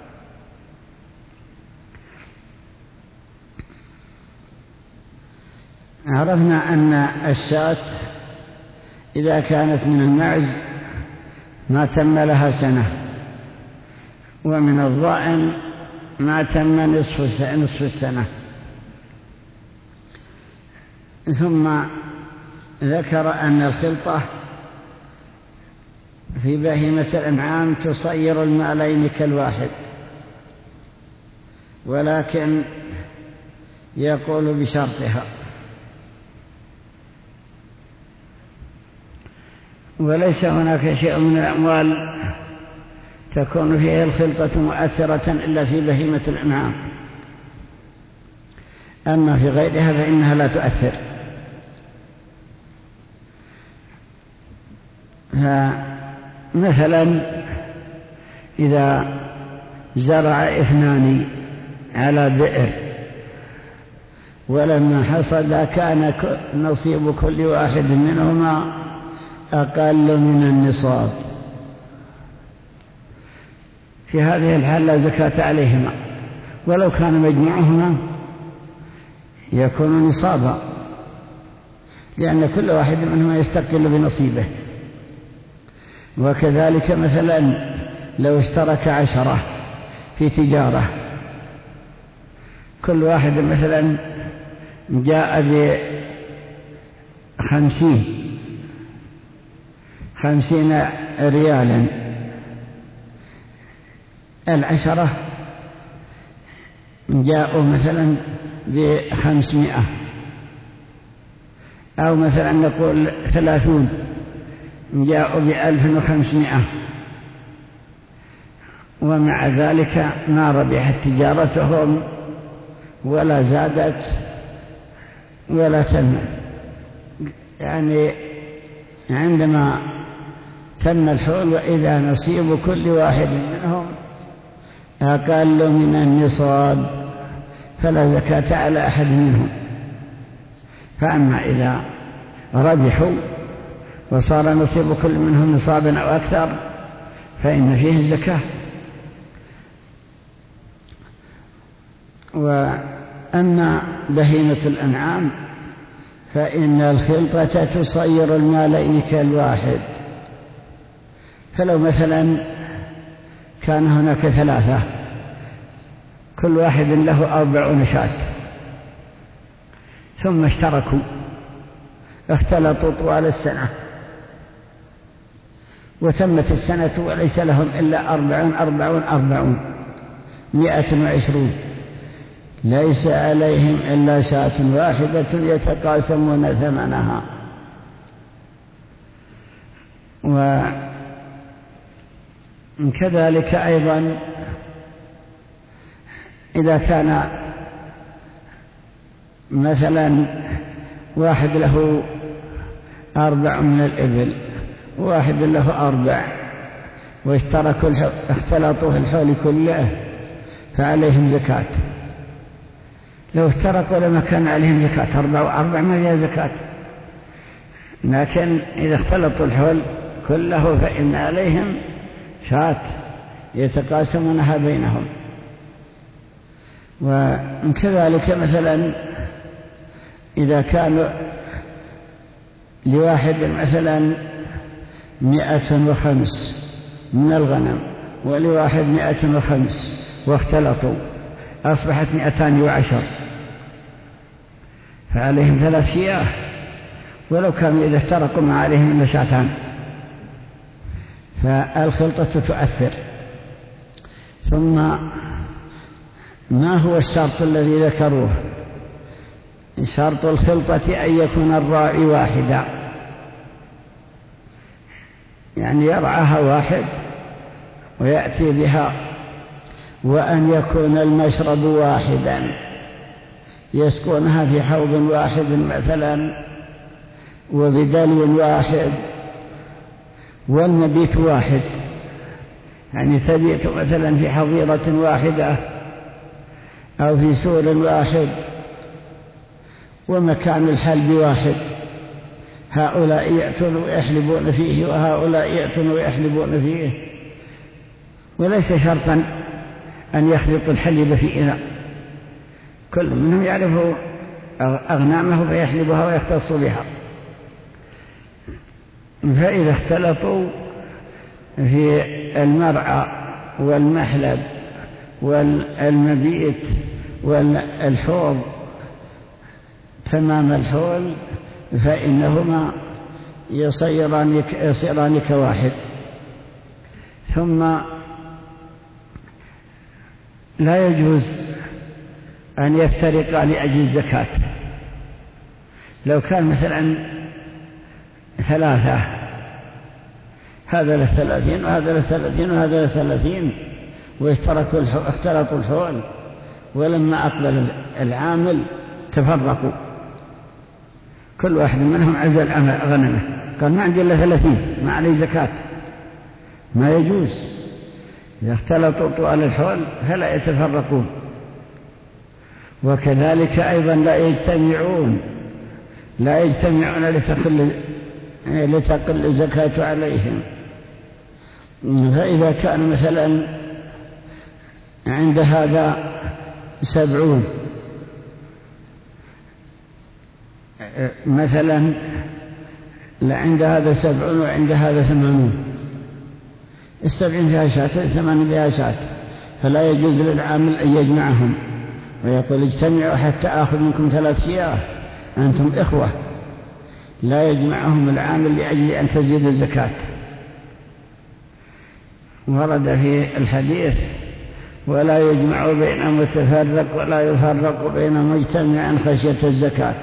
عرفنا أن الشاة إذا كانت من المعز ما تم لها سنة، ومن الضأن ما تم نصف السنة. ثم ذكر أن الخلطة في بهيمة الأنعام تصير المالين كالواحد، ولكن يقول بشرطها. وليس هناك شيء من الأموال تكون فيه الخلطة مؤثرة إلا في بهيمة الأنعام، أما في غيرها فإنها لا تؤثر. فمثلا إذا زرع اثنان على بئر، ولما حصد كان نصيب كل واحد منهما أقل من النصاب، في هذه الحال لا زكاة عليهما، ولو كان مجموعهما يكون نصابا، لأن كل واحد منهما يستقل بنصيبه. وكذلك مثلا لو اشترك عشرة في تجارة، كل واحد مثلا جاء بخمسين خمسين ريالا، العشرة جاءوا مثلا بخمسمائة، أو مثلا نقول ثلاثون جاءوا بألف وخمسمائة، ومع ذلك ما ربحت تجارتهم ولا زادت ولا تنمت. يعني عندما تم الحول وإذا نصيب كل واحد منهم أقل من النصاب فلا زكاة على أحد منهم. فأما إذا ربحوا وصار نصيب كل منهم نصابا أو أكثر فإن فيه الزكاة. وأما بهيمة الأنعام فإن الخلطة تصير المالين كالواحد. فلو مثلا كان هناك ثلاثة كل واحد له أربعون شاة، ثم اشتركوا اختلطوا طوال السنة، وتمت السنة وليس لهم إلا أربعون أربعون أربعون مئة وعشرون، ليس عليهم إلا شاة واحدة يتقاسمون ثمنها. وكذلك أيضا إذا كان مثلا واحد له أربع من الإبل وواحد له أربع واشتركوا اختلطوا في الحول كله فعليهم زكاة. لو اشتركوا لما كان عليهم زكاة أربع وأربع ما فيها زكاة، لكن إذا اختلطوا الحول كله فإن عليهم شاة يتقاسمونها بينهم. وكذلك مثلا إذا كانوا لواحد مثلا مئة وخمس من الغنم ولواحد مئة وخمس واختلطوا أصبحت مئتان وعشر فعليهم ثلاث شياه، ولو كانوا إذا اشتركوا ما عليهم إلا شاتان. فالخلطة تؤثر ثم ما هو الشرط الذي ذكروه؟ شرط الخلطة أن يكون الراعي واحدا، يعني يرعاها واحد ويأتي بها، وأن يكون المشرب واحدا يسكنها في حوض واحد مثلا وبدلو واحد، والمبيت واحد، يعني تبيت مثلا في حظيرة واحدة أو في سور واحد، ومكان الحلب واحد، هؤلاء يأتون ويحلبون فيه وهؤلاء يأتون ويحلبون فيه، وليس شرطا أن يخلط الحليب في إناء، كل منهم يعرف أغنامه فيحلبها ويختص بها. فإذا اختلطوا في المرعى والمحلب والمبيت والحوض تمام الحول فإنهما يصيران يصيران كواحد. ثم لا يجوز أن يفترقا لأجل الزكاة. لو كان مثلا ثلاثة، هذا للثلاثين وهذا للثلاثين وهذا للثلاثين، واختلطوا الحول، ولما أقبل العامل تفرقوا، كل واحد منهم عزل غنمه، قال ما عندي إلا ثلاثين ما علي زكاة، ما يجوز. إذا اختلطوا طوال الحول فلا يتفرقون. وكذلك أيضا لا يجتمعون لا يجتمعون لتقل لتقل الزكاة عليهم. فإذا كان مثلا عند هذا سبعون مثلا، عند هذا سبعون وعند هذا ثمانون، السبعين فيها شاة الثمانين فيها شاة، فلا يجوز للعامل أن يجمعهم ويقول اجتمعوا حتى آخذ منكم ثلاث شياه أنتم إخوة، لا يجمعهم العامل لأجل أن تزيد الزكاة. ورد في الحديث ولا يجمع بين متفرق ولا يفرق بين مجتمع خشية الزكاة،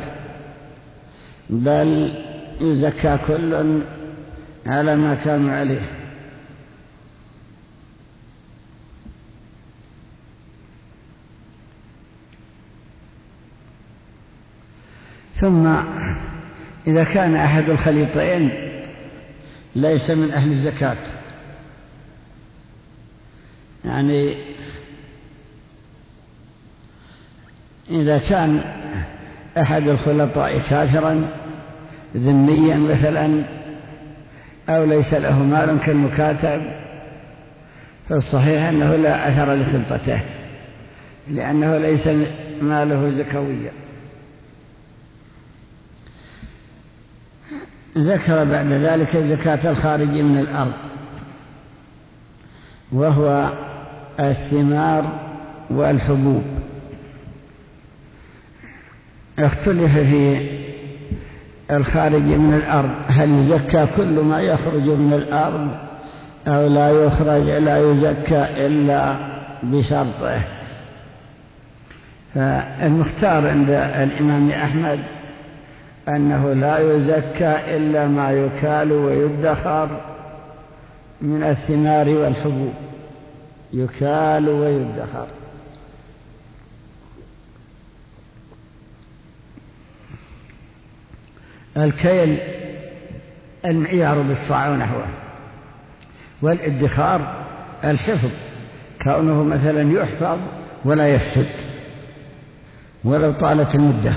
بل يزكى كل على ما كان عليه. ثم إذا كان أحد الخليطين ليس من أهل الزكاة، يعني إذا كان أحد الخلطاء كافرا ذميا مثلا، أو ليس له مال كالمكاتب، فالصحيح أنه لا أثر لخلطته، لأنه ليس ماله زكويا. ذكر بعد ذلك زكاة الخارج من الأرض، وهو الثمار والحبوب. اختلف في الخارج من الأرض، هل يزكى كل ما يخرج من الأرض أو لا يخرج لا يزكى إلا بشرطه. فالمختار عند الإمام أحمد أنه لا يزكى إلا ما يكال ويدخر من الثمار والحبوب، يكال ويدخر. الكيل المعيار بالصاع ونحوه، والادخار الحفظ، كونه مثلا يحفظ ولا يفسد ولو طالت المدة.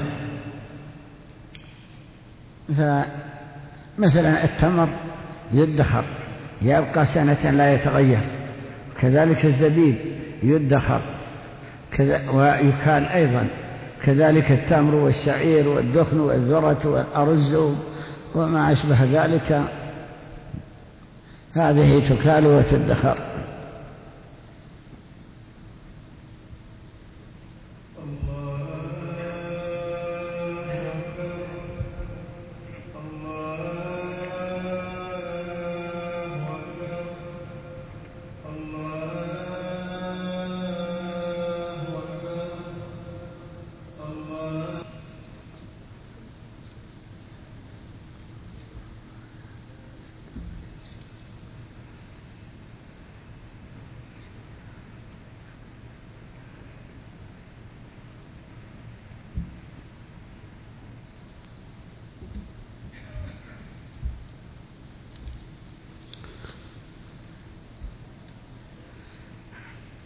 فمثلا التمر يدخر يبقى سنة لا يتغير، كذلك الزبيب يدخر ويكال أيضا، كذلك التمر والشعير والدخن والذرة والأرز وما أشبه ذلك، هذه تكال وتدخر.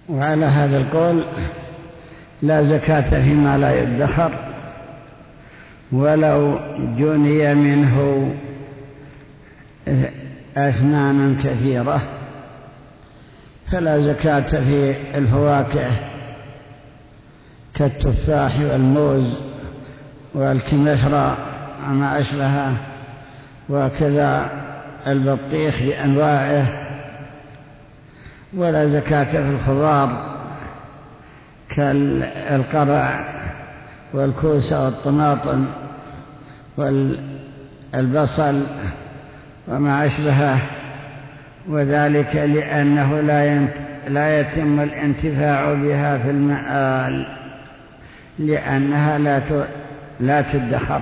وعلى هذا القول لا زكاة فيما لا يدخر ولو جني منه أثمانا كثيرة، فلا زكاة في الفواكه كالتفاح والموز والكمثرى وما أشبهه، وكذا البطيخ بأنواعه، ولا زكاة في الخضار كالقرع والكوسة والطماطم والبصل وما أشبهه، وذلك لأنه لا يتم الانتفاع بها في المآل، لأنها لا تدخر.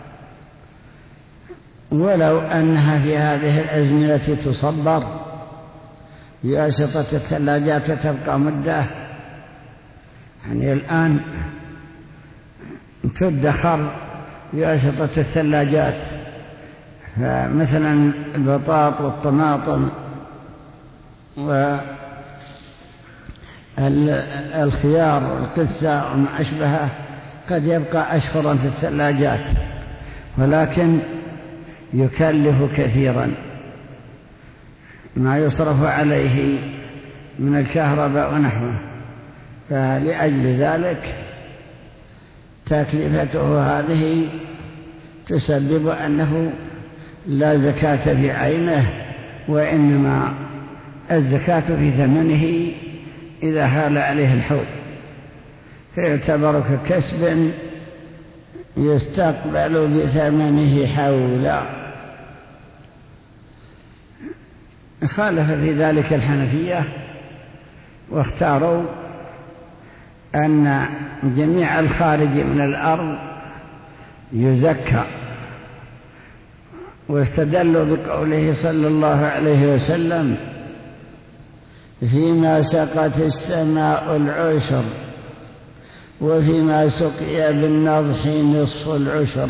ولو أنها في هذه الأزمنة تصبر بواسطة الثلاجات تبقى مدة، يعني الآن تدخر بواسطة الثلاجات، فمثلا البطاط والطماطم والخيار والقثة وما أشبهه قد يبقى أشهرا في الثلاجات، ولكن يكلف كثيرا ما يصرف عليه من الكهرباء ونحوه، فلأجل ذلك تكلفته هذه تسبب أنه لا زكاة في عينه، وإنما الزكاة في ثمنه إذا حال عليه الحول، فيعتبر ككسب يستقبل بثمنه حولا. خالف في ذلك الحنفية، واختاروا أن جميع الخارج من الأرض يزكى، واستدلوا بقوله صلى الله عليه وسلم: فيما سقت السماء العشر، وفيما سقي بالنضح نصف العشر.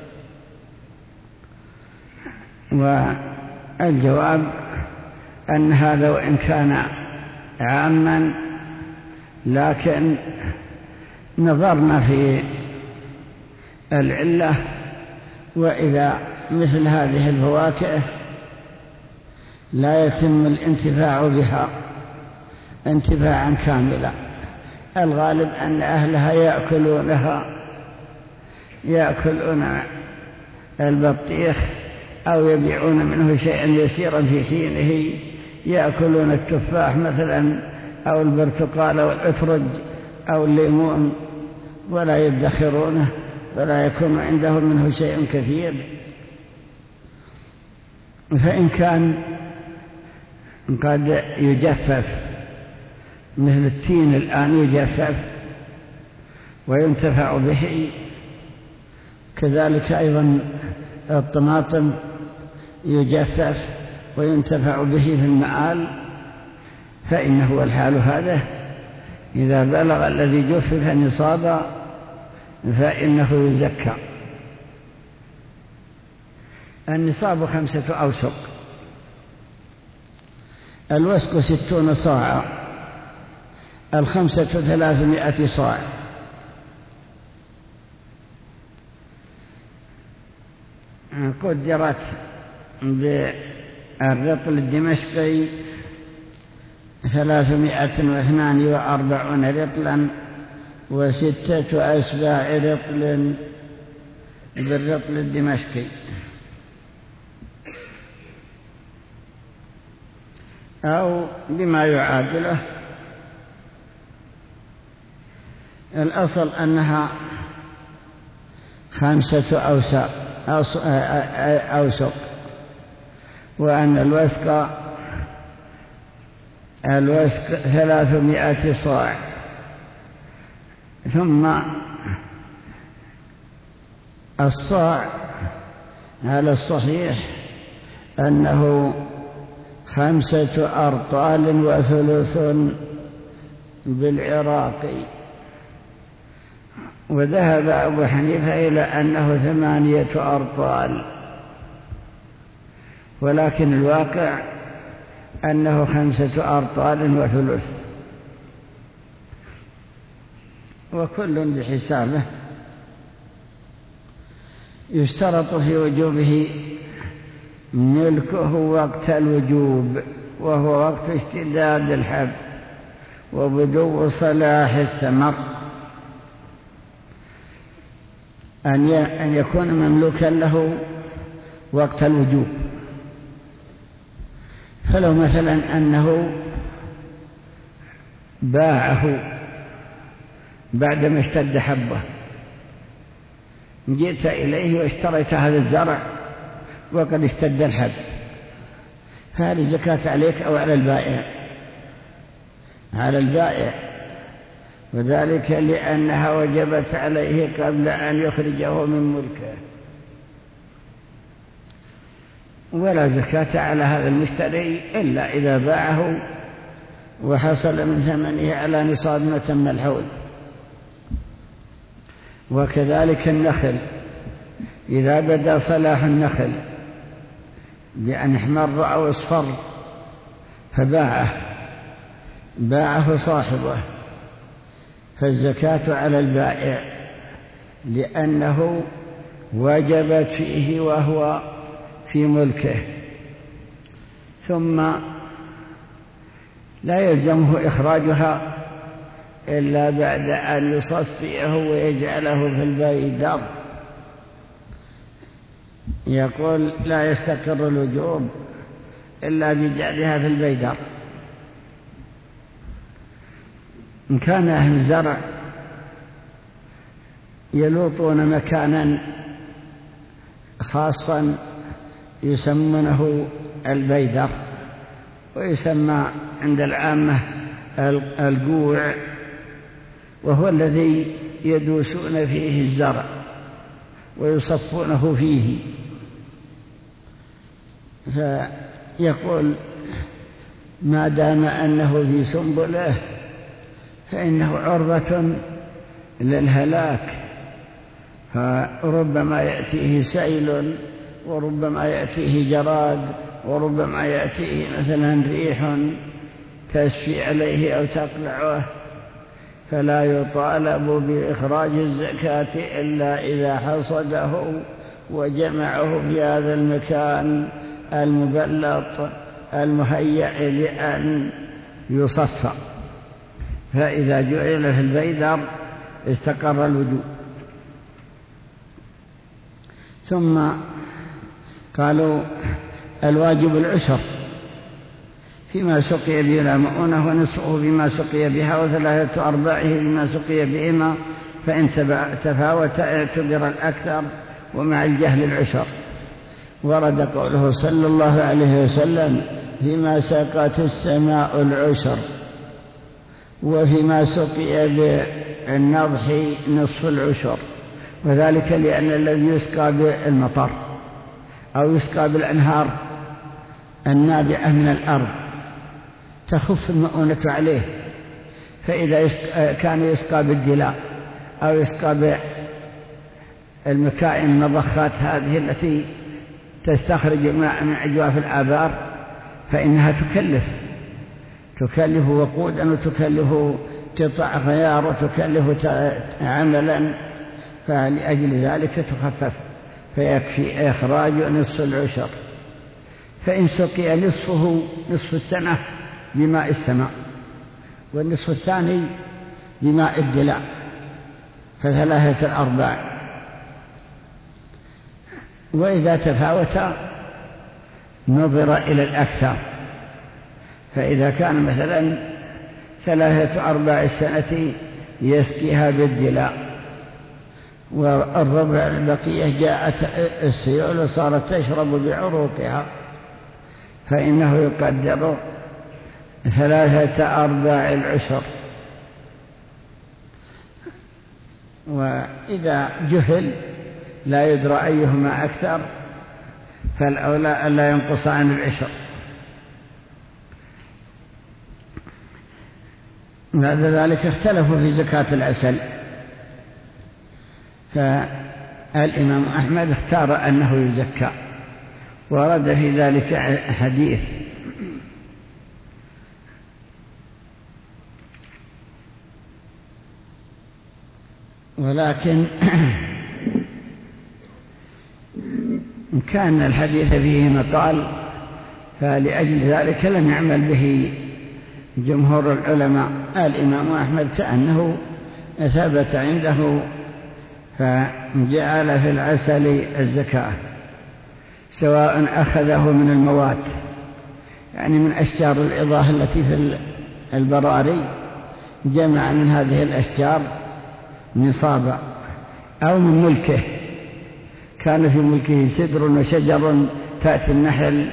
والجواب أن هذا وإن كان عاما، لكن نظرنا في العلة، وإذا مثل هذه الفواكه لا يتم الانتفاع بها انتفاعا كاملا، الغالب أن أهلها يأكلونها يأكلون البطيخ أو يبيعون منه شيئا يسيرا في حينه، يأكلون التفاح مثلا أو البرتقال أو الأترج أو الليمون، ولا يدخرونه ولا يكون عندهم منه شيء كثير. فإن كان قد يجفف مثل التين الآن يجفف وينتفع به، كذلك أيضا الطماطم يجفف وينتفع به في المآل، فإنه الحال هذا إذا بلغ الذي جفف نصابا فإنه يزكى. النصاب خمسة أوسق، الوسق ستون صاعا، الخمسة ثلاثمائة صاع. قدرت بالرطل الدمشقي ثلاثمائة واثنان وأربعون رطلا، وستة أسباع رطل بالرطل الدمشقي، أو بما يعادله. الأصل أنها خمسة أوسق أوسق، وأن الوسق الوسق ثلاثمائة صاع. ثم الصاع على الصحيح أنه خمسة أرطال وثلث بالعراقي، وذهب أبو حنيفة إلى أنه ثمانية أرطال، ولكن الواقع أنه خمسة أرطال وثلث. وكل بحسابه. يشترط في وجوبه ملكه وقت الوجوب، وهو وقت اشتداد الحب وبدو صلاح الثمر، أن يكون مملوكا له وقت الوجوب. فلو مثلا أنه باعه بعدما اشتد حبه، جئت إليه واشتريت هذا الزرع وقد اشتد الحب، فهل الزكاة عليك أو على البائع؟ على البائع، وذلك لأنها وجبت عليه قبل أن يخرجه من ملكه، ولا زكاة على هذا المشتري إلا إذا باعه وحصل من ثمنه على نصاب ما تم الحول. وكذلك النخل، إذا بدا صلاح النخل بأن احمر أو اصفر فباعه باعه صاحبه، فالزكاة على البائع لأنه وجبت فيه وهو في ملكه. ثم لا يلزمه إخراجها إلا بعد أن يصفيه ويجعله في البيدر. يقول لا يستقر الوجوب إلا بجعلها في البيدر. إن كان أهل الزرع يلوطون مكانا خاصا يسمونه البيدر، ويسمى عند العامة القوع، وهو الذي يدوسون فيه الزرع ويصفونه فيه. فيقول ما دام أنه في سنبله فإنه عرضة للهلاك، فربما يأتيه سيل، وربما يأتيه جراد، وربما يأتيه مثلا ريح تسفي عليه أو تقلعه، فلا يطالب بإخراج الزكاة إلا إذا حصده وجمعه في هذا المكان المبلط المهيأ لأن يصفى. فإذا جعل في البيدر استقر الوجوب. ثم قالوا الواجب العشر فيما سقي به لا مؤونة، ونصفه بما سقي بها، وثلاثة أرباعه بما سقي بهما، فإن تفاوت اعتبر الأكثر، ومع الجهل العشر. ورد قوله صلى الله عليه وسلم فيما سقت السماء العشر، وفيما سقي بالنضح نصف العشر، وذلك لأن الذي يسقى بالمطر أو يسقى بالأنهار النابعة من الأرض تخف المؤونة عليه، فإذا كان يسقى بالدلاء أو يسقى بالمكائن المضخات هذه التي تستخرج الماء من أجواف الآبار، فإنها تكلف تكلف وقودا، وتكلف قطع غيار، وتكلف عملا، فلأجل ذلك تخفف، فيكفي إخراج نصف العشر. فإن سقي نصفه نصف السنة بماء السماء، والنصف الثاني بماء الدلاء، فثلاثة الأرباع. وإذا تفاوتا نظر إلى الأكثر، فإذا كان مثلا ثلاثة أرباع السنة يسقيها بالدلاء، والربع البقية جاءت السيول وصارت تشرب بعروقها، فإنه يقدر ثلاثة أرباع العشر. وإذا جهل لا يدرى أيهما أكثر، فالأولى ألا ينقص عن العشر. بعد ذلك اختلفوا في زكاة العسل، فالإمام أحمد اختار أنه يزكى، ورد في ذلك حديث ولكن إن كان الحديث فيه مقال فلأجل ذلك لم يعمل به جمهور العلماء. الإمام أحمد كأنه ثبت عنده فجعل في العسل الزكاة، سواء أخذه من المواد يعني من أشجار العظاه التي في البراري، جمع من هذه الأشجار نصابا، أو من ملكه، كان في ملكه سدر وشجر تأتي النحل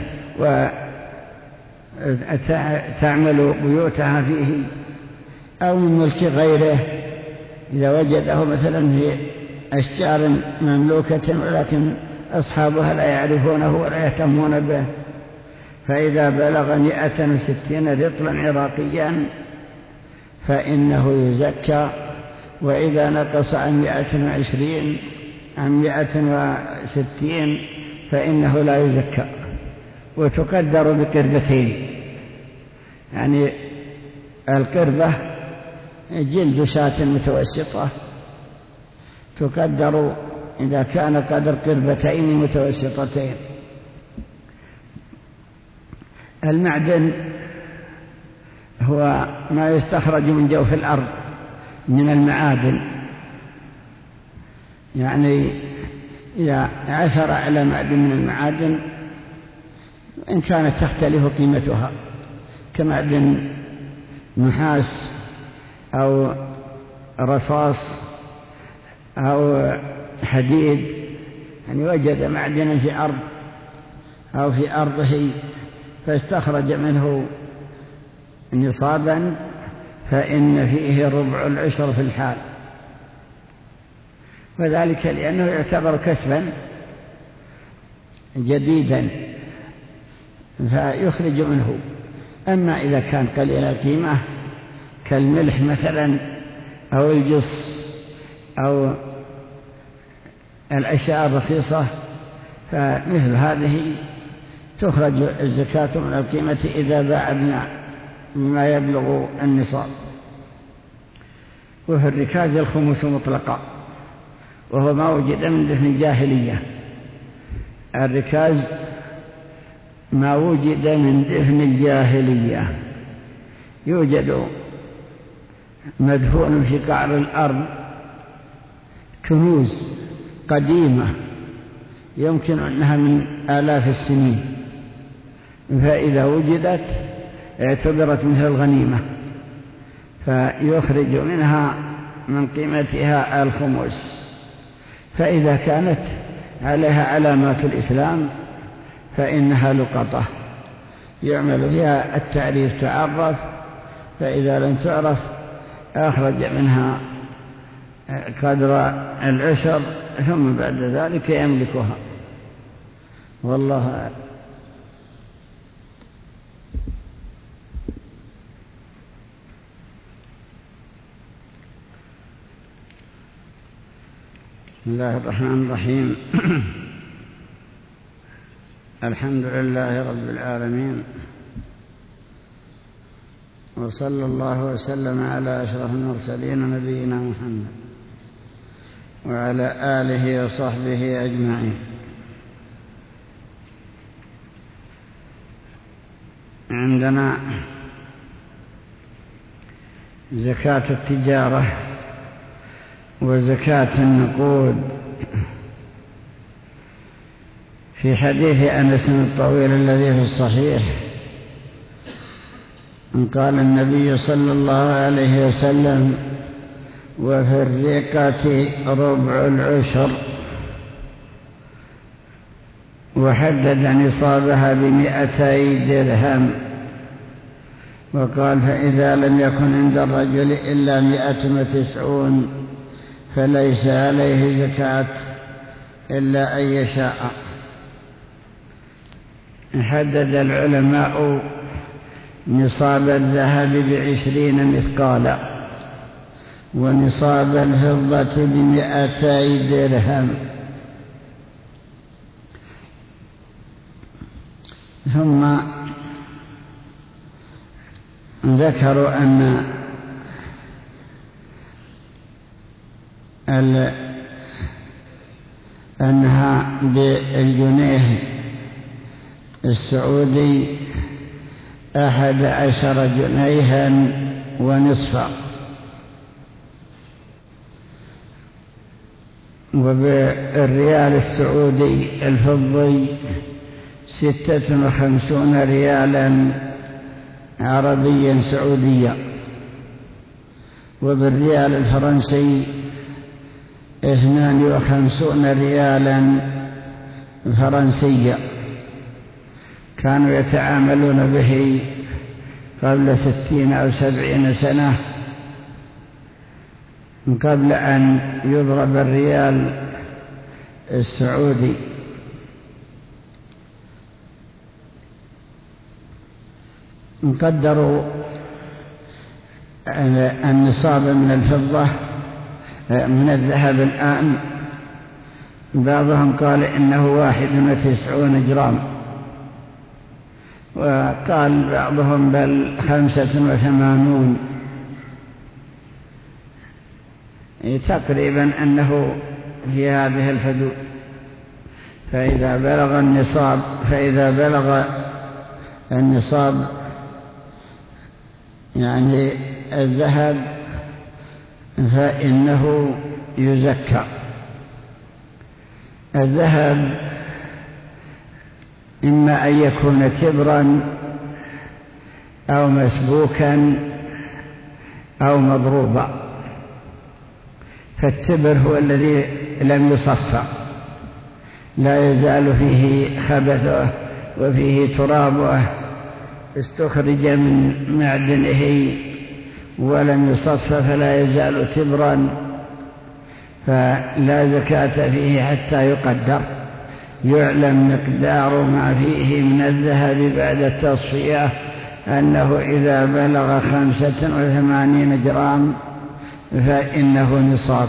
وتعمل بيوتها فيه، أو من ملك غيره إذا وجده مثلا في أشجار مملوكة ولكن أصحابها لا يعرفونه ولا يهتمون به، فإذا بلغ مئة وستين رطلا عراقيا فإنه يزكى، وإذا نقص عن مئة وعشرين عن مئة وستين فإنه لا يزكى، وتقدر بقربتين. يعني القربة جلد شاة متوسطة تقدر إذا كان قدر قربتين متوسطتين. المعدن هو ما يستخرج من جوف الأرض من المعادن، يعني إذا عثر على معدن من المعادن إن كانت تختلف قيمتها كمعدن نحاس أو رصاص أو حديد، يعني وجد معدنا في أرض أو في أرضه فاستخرج منه نصابا فإن فيه ربع العشر في الحال، وذلك لأنه يعتبر كسبا جديدا فيخرج منه. أما إذا كان قليل القيمة كالملح مثلا أو الجص أو الأشياء الرخيصة فمثل هذه تخرج الزكاة من القيمة إذا باع بما يبلغ النصاب. وفي الركاز الخمس مطلقا، وهو ما وجد من دفن الجاهلية. الركاز ما وجد من دفن الجاهلية، يوجد مدفون في قعر الأرض كنوز قديمة يمكن أنها من آلاف السنين، فإذا وجدت اعتبرت مثل الغنيمة فيخرج منها من قيمتها الخمس. فإذا كانت عليها علامات الإسلام فإنها لقطة يعمل فيها التعريف تعرف، فإذا لم تعرف أخرج منها قدر العشر ثم بعد ذلك يملكها. والله أعلم. بسم الله الرحمن الرحيم. الحمد لله رب العالمين، وصلى الله وسلم على أشرف المرسلين نبينا محمد وعلى آله وصحبه أجمعين. عندنا زكاة التجارة وزكاة النقود. في حديث أنس الطويل الذي في الصحيح قال النبي صلى الله عليه وسلم: وفي الرقة ربع العشر، وحدد نصابها بمئتي درهم، وقال: فإذا لم يكن عند الرجل إلا مئة وتسعون فليس عليه زكاة إلا أن يشاء. حدد العلماء نصاب الذهب بعشرين مثقالا، ونصاب الفضة بمئتي درهم. ثم ذكروا أن أنها بالجنيه السعودي أحد عشر جنيها ونصفا، وبالريال السعودي الفضي ستة وخمسون ريالا عربيا سعوديا، وبالريال الفرنسي اثنان وخمسون ريالا فرنسيا. كانوا يتعاملون به قبل ستين أو سبعين سنة، قبل أن يضرب الريال السعودي. قدروا النصاب من الفضة من الذهب الآن، بعضهم قال إنه واحد وتسعون جرام، وقال بعضهم بل خمسة وثمانون، تقريبا أنه في هذه الحدود. فإذا بلغ النصاب فإذا بلغ النصاب يعني الذهب فإنه يزكى. الذهب إما أن يكون تبرا أو مسبوكا أو مضروبا. فالتبر هو الذي لم يصفى، لا يزال فيه خبثه وفيه ترابه، استخرج من معدنه ولم يصفى فلا يزال تبرا، فلا زكاة فيه حتى يقدر، يعلم مقدار ما فيه من الذهب بعد التصفية أنه إذا بلغ خمسة وثمانين جرام فإنه نصاب.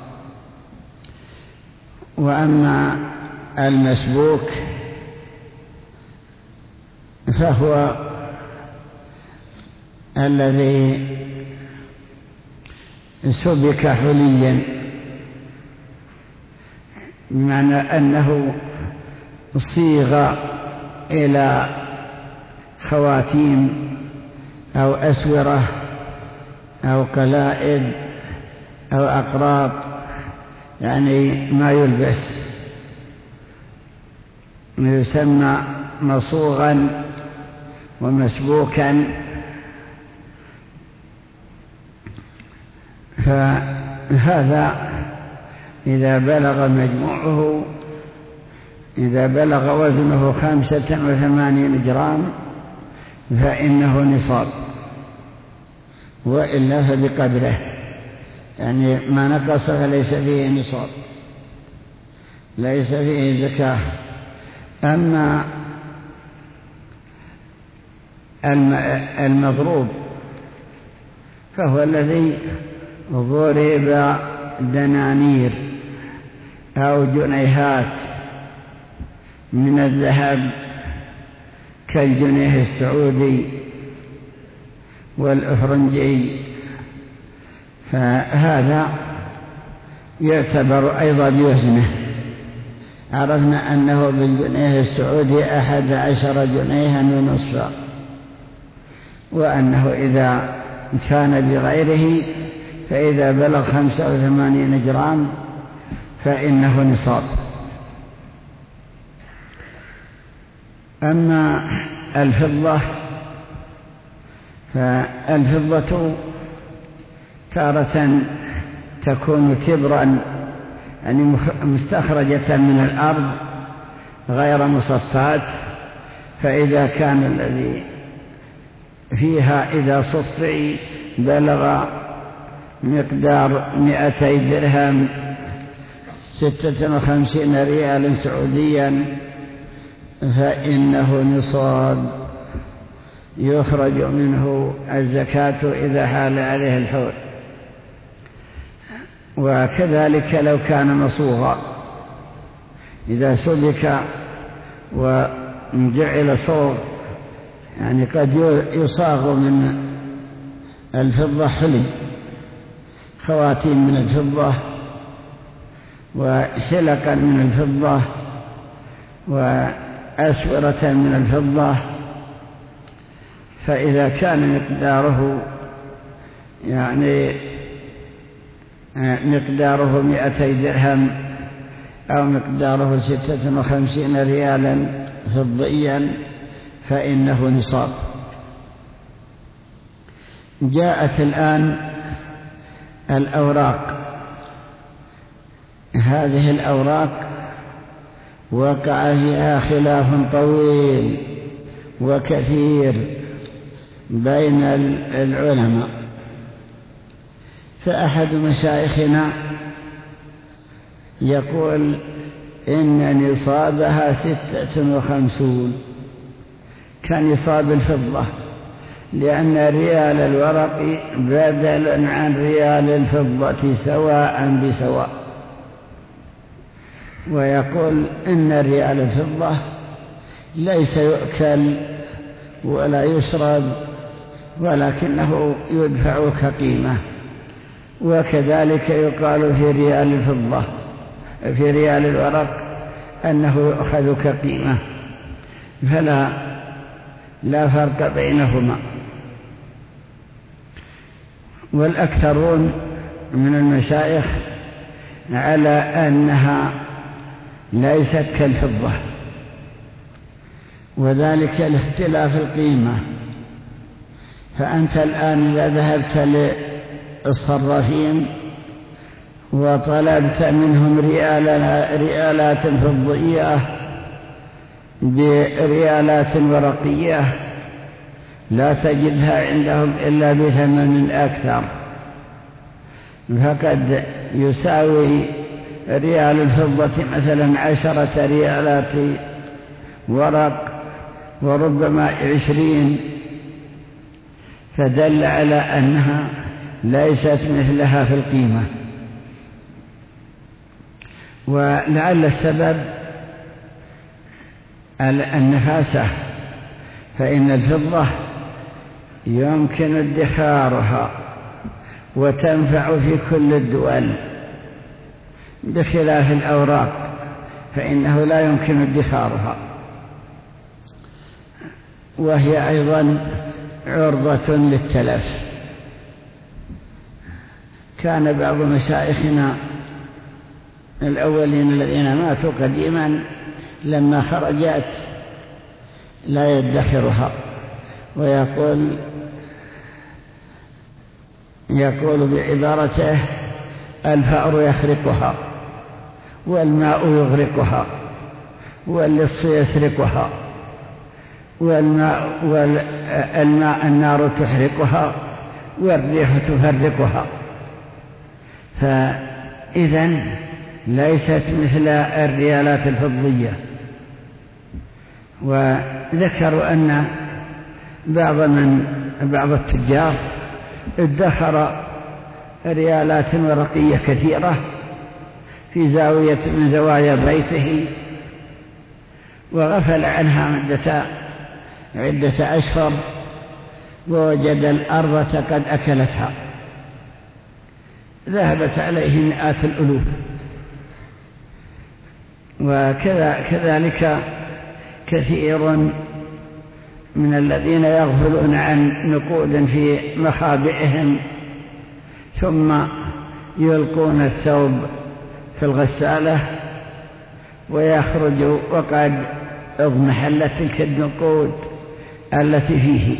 وأما المسبوك فهو الذي سبك حليا، بمعنى أنه صيغ إلى خواتيم أو أسورة أو قلائد أو أقراط، يعني ما يلبس، يسمى مصوغا ومسبوكا. فهذا إذا بلغ مجموعه إذا بلغ وزنه خمسة وثمانين جرام فإنه نصاب، وإلا فبقدره، يعني ما نقص فليس فيه نصاب، ليس فيه زكاة. أما المضروب فهو الذي ضرب دنانير أو جنيهات من الذهب كالجنيه السعودي والأفرنجي، فهذا يعتبر أيضا بوزنه. عرفنا أنه بالجنيه السعودي أحد عشر جنيها ونصفا، وأنه إذا كان بغيره فإذا بلغ خمسة وثمانين جرام فإنه نصاب. أما الفضة فالفضة تارة تكون تبرا، يعني مستخرجة من الأرض غير مصفات، فإذا كان الذي فيها إذا صفي بلغ مقدار مئتي درهم ستة وخمسين ريالا سعوديا فإنه نصاب، يخرج منه الزكاة إذا حال عليه الحول. وكذلك لو كان مصوغا، إذا سلك وجعل صوغ، يعني قد يصاغ من الفضة حلي، خواتيم من الفضة وحلقا من الفضة وأسورة من الفضة، فإذا كان مقداره يعني مقداره مئتي درهم أو مقداره ستة وخمسين ريالا فضيا فإنه نصاب. جاءت الآن الأوراق. هذه الأوراق وقع فيها خلاف طويل وكثير بين العلماء، فأحد مشايخنا يقول إن نصابها ستة وخمسون كنصاب الفضة، لأن ريال الورق بدل عن ريال الفضة سواء بسواء. ويقول إن ريال الفضة ليس يؤكل ولا يشرب، ولكنه يدفع كقيمة، وكذلك يقال في ريال الفضة في ريال الورق أنه يؤخذ كقيمة، فلا لا فرق بينهما. والأكثرون من المشايخ على أنها ليست كالفضة، وذلك لاختلاف القيمة. فأنت الآن إذا ذهبت للصرافين وطلبت منهم ريالات فضية بريالات ورقية لا تجدها عندهم إلا بثمن أكثر، فقد يساوي ريال الفضة مثلا عشرة ريالات ورق وربما عشرين، فدل على أنها ليست مثلها في القيمة. ولعل السبب النفاسة، فإن الفضة يمكن ادخارها وتنفع في كل الدول، بخلاف الأوراق فإنه لا يمكن ادخارها، وهي أيضا عرضة للتلف. كان بعض مشايخنا الأولين الذين ماتوا قديما لما خرجت لا يدخرها، ويقول يقول بعبارته: الفأر يخرقها، والماء يغرقها، واللص يسرقها، والماء, والماء النار تحرقها، والريح تفرقها. فإذن ليست مثل الريالات الفضية. وذكروا أن بعض من بعض التجار ادخر ريالات ورقية كثيرة في زاوية من زوايا بيته، وغفل عنها مدة عدة أشهر، ووجد الأرض قد أكلتها، ذهبت عليه مئات الألوف. وكذلك كثير من الذين يغفلون عن نقود في مخابئهم ثم يلقون الثوب في الغسالة ويخرج وقد اضمحلت تلك النقود التي فيه.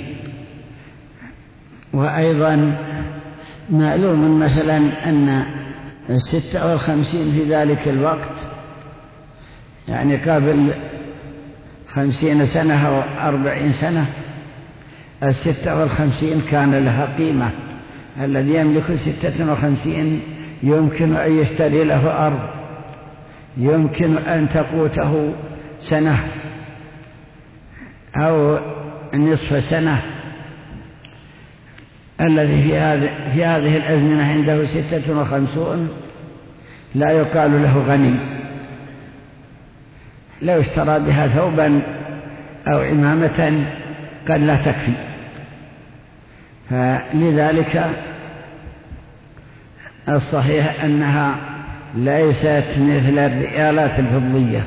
وأيضا معلوم مثلا أن الستة والخمسين في ذلك الوقت، يعني قبل خمسين سنة أو أربعين سنة، الستة والخمسين كان لها قيمة. الذي يملك ستة وخمسين يمكن أن يشتري له أرض، يمكن أن تقوته سنة أو نصف سنة. الذي في هذه في هذه الأزمنة عنده ستة وخمسون لا يقال له غني، لو اشترى بها ثوبا أو عمامة قد لا تكفي. فلذلك الصحيح أنها ليست مثل الريالات الفضية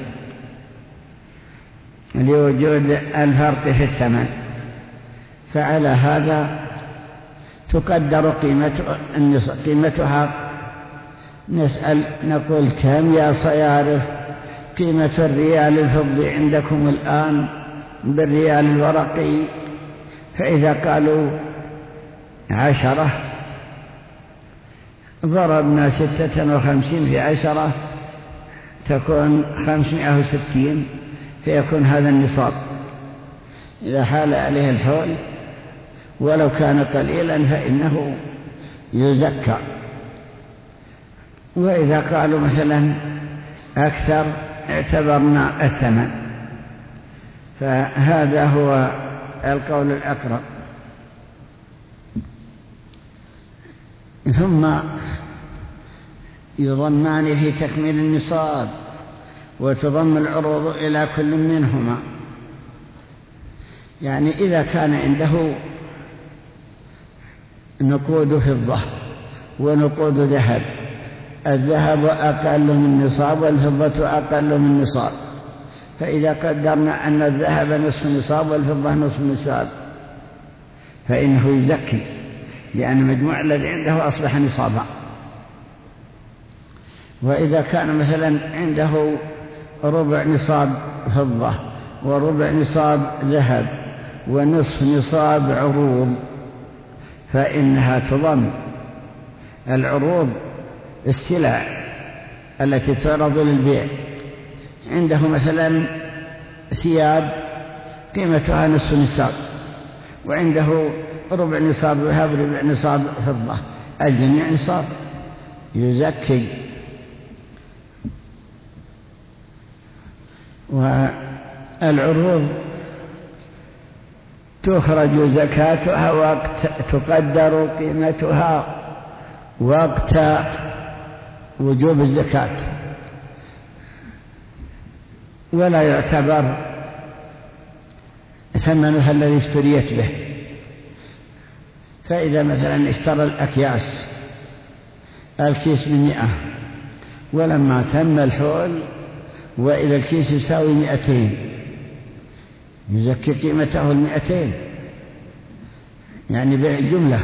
لوجود الفرق في الثمن، فعلى هذا تقدر قيمتها. نسأل نقول كم يا صيارف قيمة الريال الفضي عندكم الآن بالريال الورقي؟ فإذا قالوا عشرة ضربنا ستة وخمسين في عشرة تكون خمسمائة وستين، فيكون هذا النصاب إذا حال عليه الحول، ولو كان قليلا فإنه يزكى. وإذا قالوا مثلا أكثر اعتبرنا الثمن، فهذا هو القول الأقرب. ثم يضمان في تكميل النصاب، وتضم العروض إلى كل منهما. يعني إذا كان عنده نقود فضة ونقود ذهب، الذهب أقل من نصاب والفضة أقل من نصاب، فإذا قدرنا أن الذهب نصف نصاب والفضة نصف نصاب فإنه يزكي، لأن مجموع الذي عنده أصبح نصابا. وإذا كان مثلا عنده ربع نصاب فضة وربع نصاب ذهب ونصف نصاب عروض، فإنها تضم. العروض السلع التي تعرض للبيع، عنده مثلا ثياب قيمتها نصف نصاب، وعنده ربع نصاب ذهب ربع نصاب فضة، الجميع نصاب، يزكي. والعروض تخرج زكاتها وقت تقدر قيمتها وقت وجوب الزكاة، ولا يعتبر ثمنها الذي اشتريت به. فإذا مثلا اشترى الأكياس الكيس بمئة، ولما تم الحول وإذا الكيس يساوي مئتين، يزكي قيمته المئتين، يعني بيع الجملة.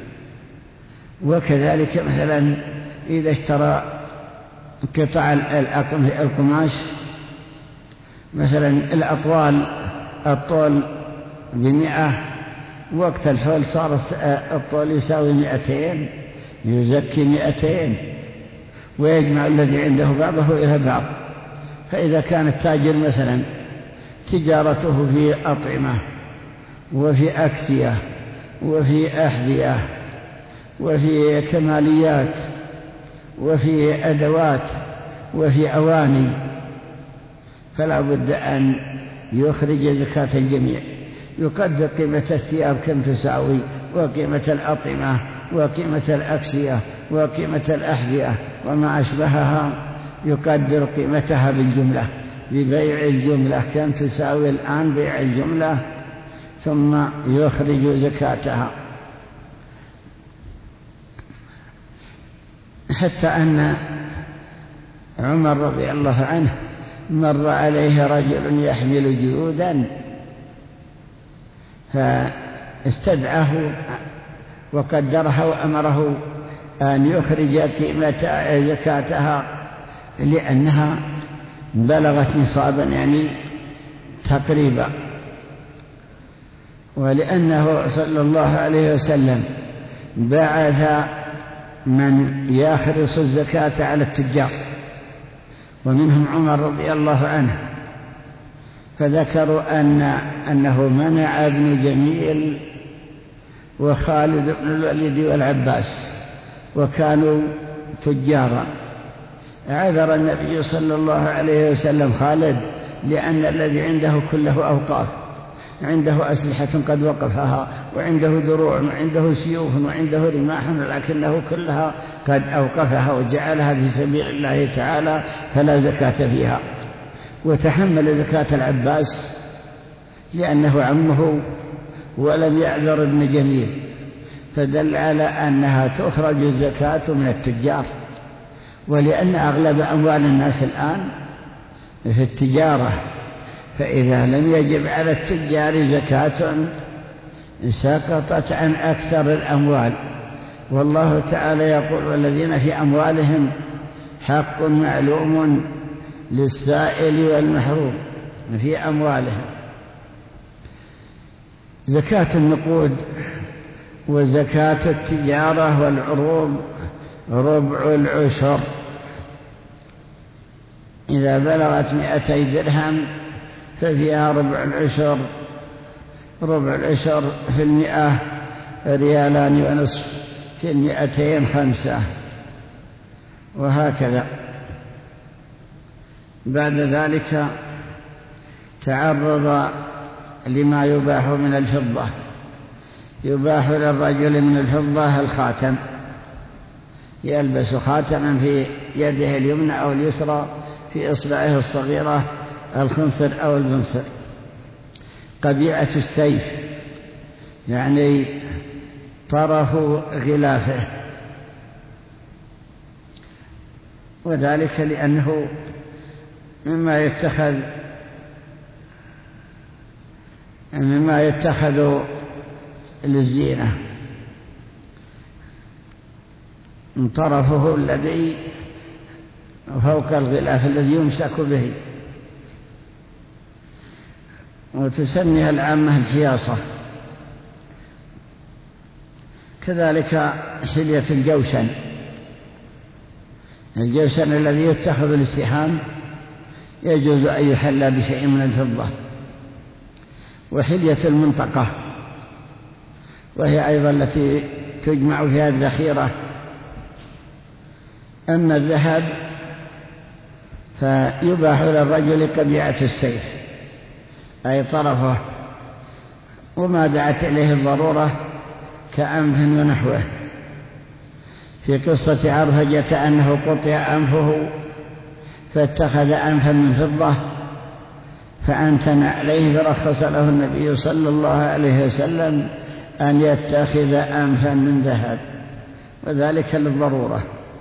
وكذلك مثلا إذا اشترى قطع القماش، مثلا الأطوال الطول بمئة، وقت الحول صار الطول يساوي مئتين، يزكي مئتين ويجمع الذي عنده بعضه إلى بعض. فإذا كان التاجر مثلا تجارته في أطعمة وفي أكسية وفي أحذية وفي كماليات وفي أدوات وفي أواني، فلا بد أن يخرج زكاة الجميع، يقدر قيمة الثياب كم تساوي، وقيمة الأطعمة وقيمة الأكسية وقيمة الأحذية وما أشبهها، يقدر قيمتها بالجملة ببيع الجملة كم تساوي الآن بيع الجملة، ثم يخرج زكاتها. حتى أن عمر رضي الله عنه مر عليه رجل يحمل جيودا فاستدعاه وقدرها وأمره أن يخرج قيمة زكاتها، لأنها بلغت نصابا يعني تقريبا، ولأنه صلى الله عليه وسلم بعث من يخرص الزكاة على التجار، ومنهم عمر رضي الله عنه، فذكروا أن أنه منع ابن جميل وخالد بن الوليد والعباس، وكانوا تجارا. عذر النبي صلى الله عليه وسلم خالد لأن الذي عنده كله أوقاف، عنده أسلحة قد وقفها، وعنده دروع وعنده سيوف وعنده رماح، لكنه كلها قد أوقفها وجعلها في سبيل الله تعالى فلا زكاة فيها. وتحمل زكاة العباس لأنه عمه ولم يعذر ابن جميل، فدل على أنها تخرج الزكاة من التجار. ولأن أغلب أموال الناس الآن في التجارة، فإذا لم يجب على التجار زكاة سقطت عن أكثر الأموال. والله تعالى يقول: والذين في أموالهم حق معلوم للسائل والمحروم. في أموالهم زكاة النقود وزكاة التجارة والعروض ربع العشر، إذا بلغت مئتي درهم ففيها ربع العشر. ربع العشر في المئة ريالان ونصف، في المئتين خمسة، وهكذا. بعد ذلك تعرض لما يباح من الفضة. يباح للرجل من الفضة الخاتم، يلبس خاتما في يده اليمنى أو اليسرى، في إصبعه الصغيرة الخنصر أو البنصر. قبيعة السيف يعني طرف غلافه، وذلك لأنه مما يتخذ مما يتخذ للزينة، طرفه الذي فوق الغلاف الذي يمسك به، وتسميها العامة الفياصة. كذلك حلية الجوشن، الجوشن الذي يتخذ للسحام يجوز أن يحلى بشيء من الفضة. وحلية المنطقة، وهي أيضا التي تجمع فيها الذخيرة. أما الذهب فيباح للرجل قبيعة السيف، أي طرفه، وما دعت إليه الضرورة كأنف ونحوه. في قصة عرفجة أنه قطع أنفه فاتخذ أنفا من فضة فأنتن عليه، فرخص له النبي صلى الله عليه وسلم أن يتخذ أنفا من ذهب، وذلك للضرورة.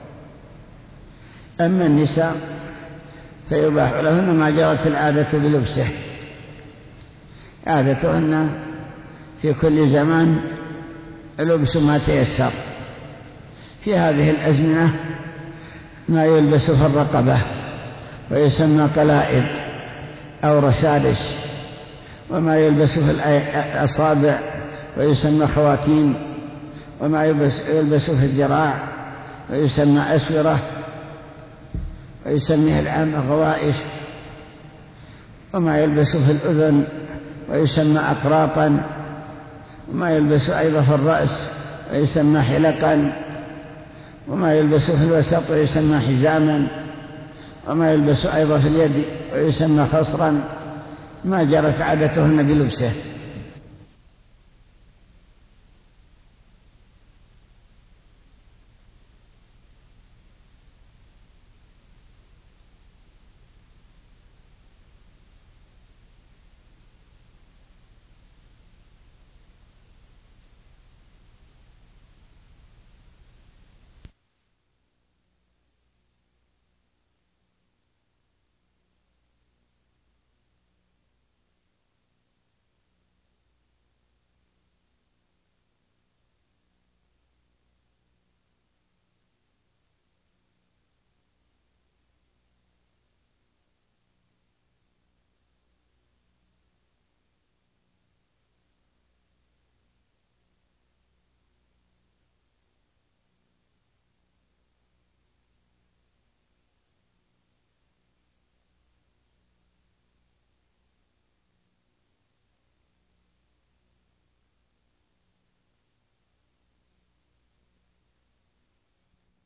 أما النساء فيباح لهن ما جرت العادة بلبسه، عادتهن في كل زمان لبس ما تيسر. في هذه الأزمنة ما يلبس في الرقبة ويسمى قلائد أو رشادش، وما يلبس في الأصابع ويسمى خواتيم، وما يلبس في الذراع ويسمى أسورة، ويسميه العامة غوائش، وما يلبس في الأذن ويسمى أقراطا، وما يلبس أيضا في الرأس ويسمى حلقا، وما يلبس في الوسط ويسمى حزاما، وما يلبس أيضا في اليد ويسمى خصرا، ما جرت عادتهن بلبسه.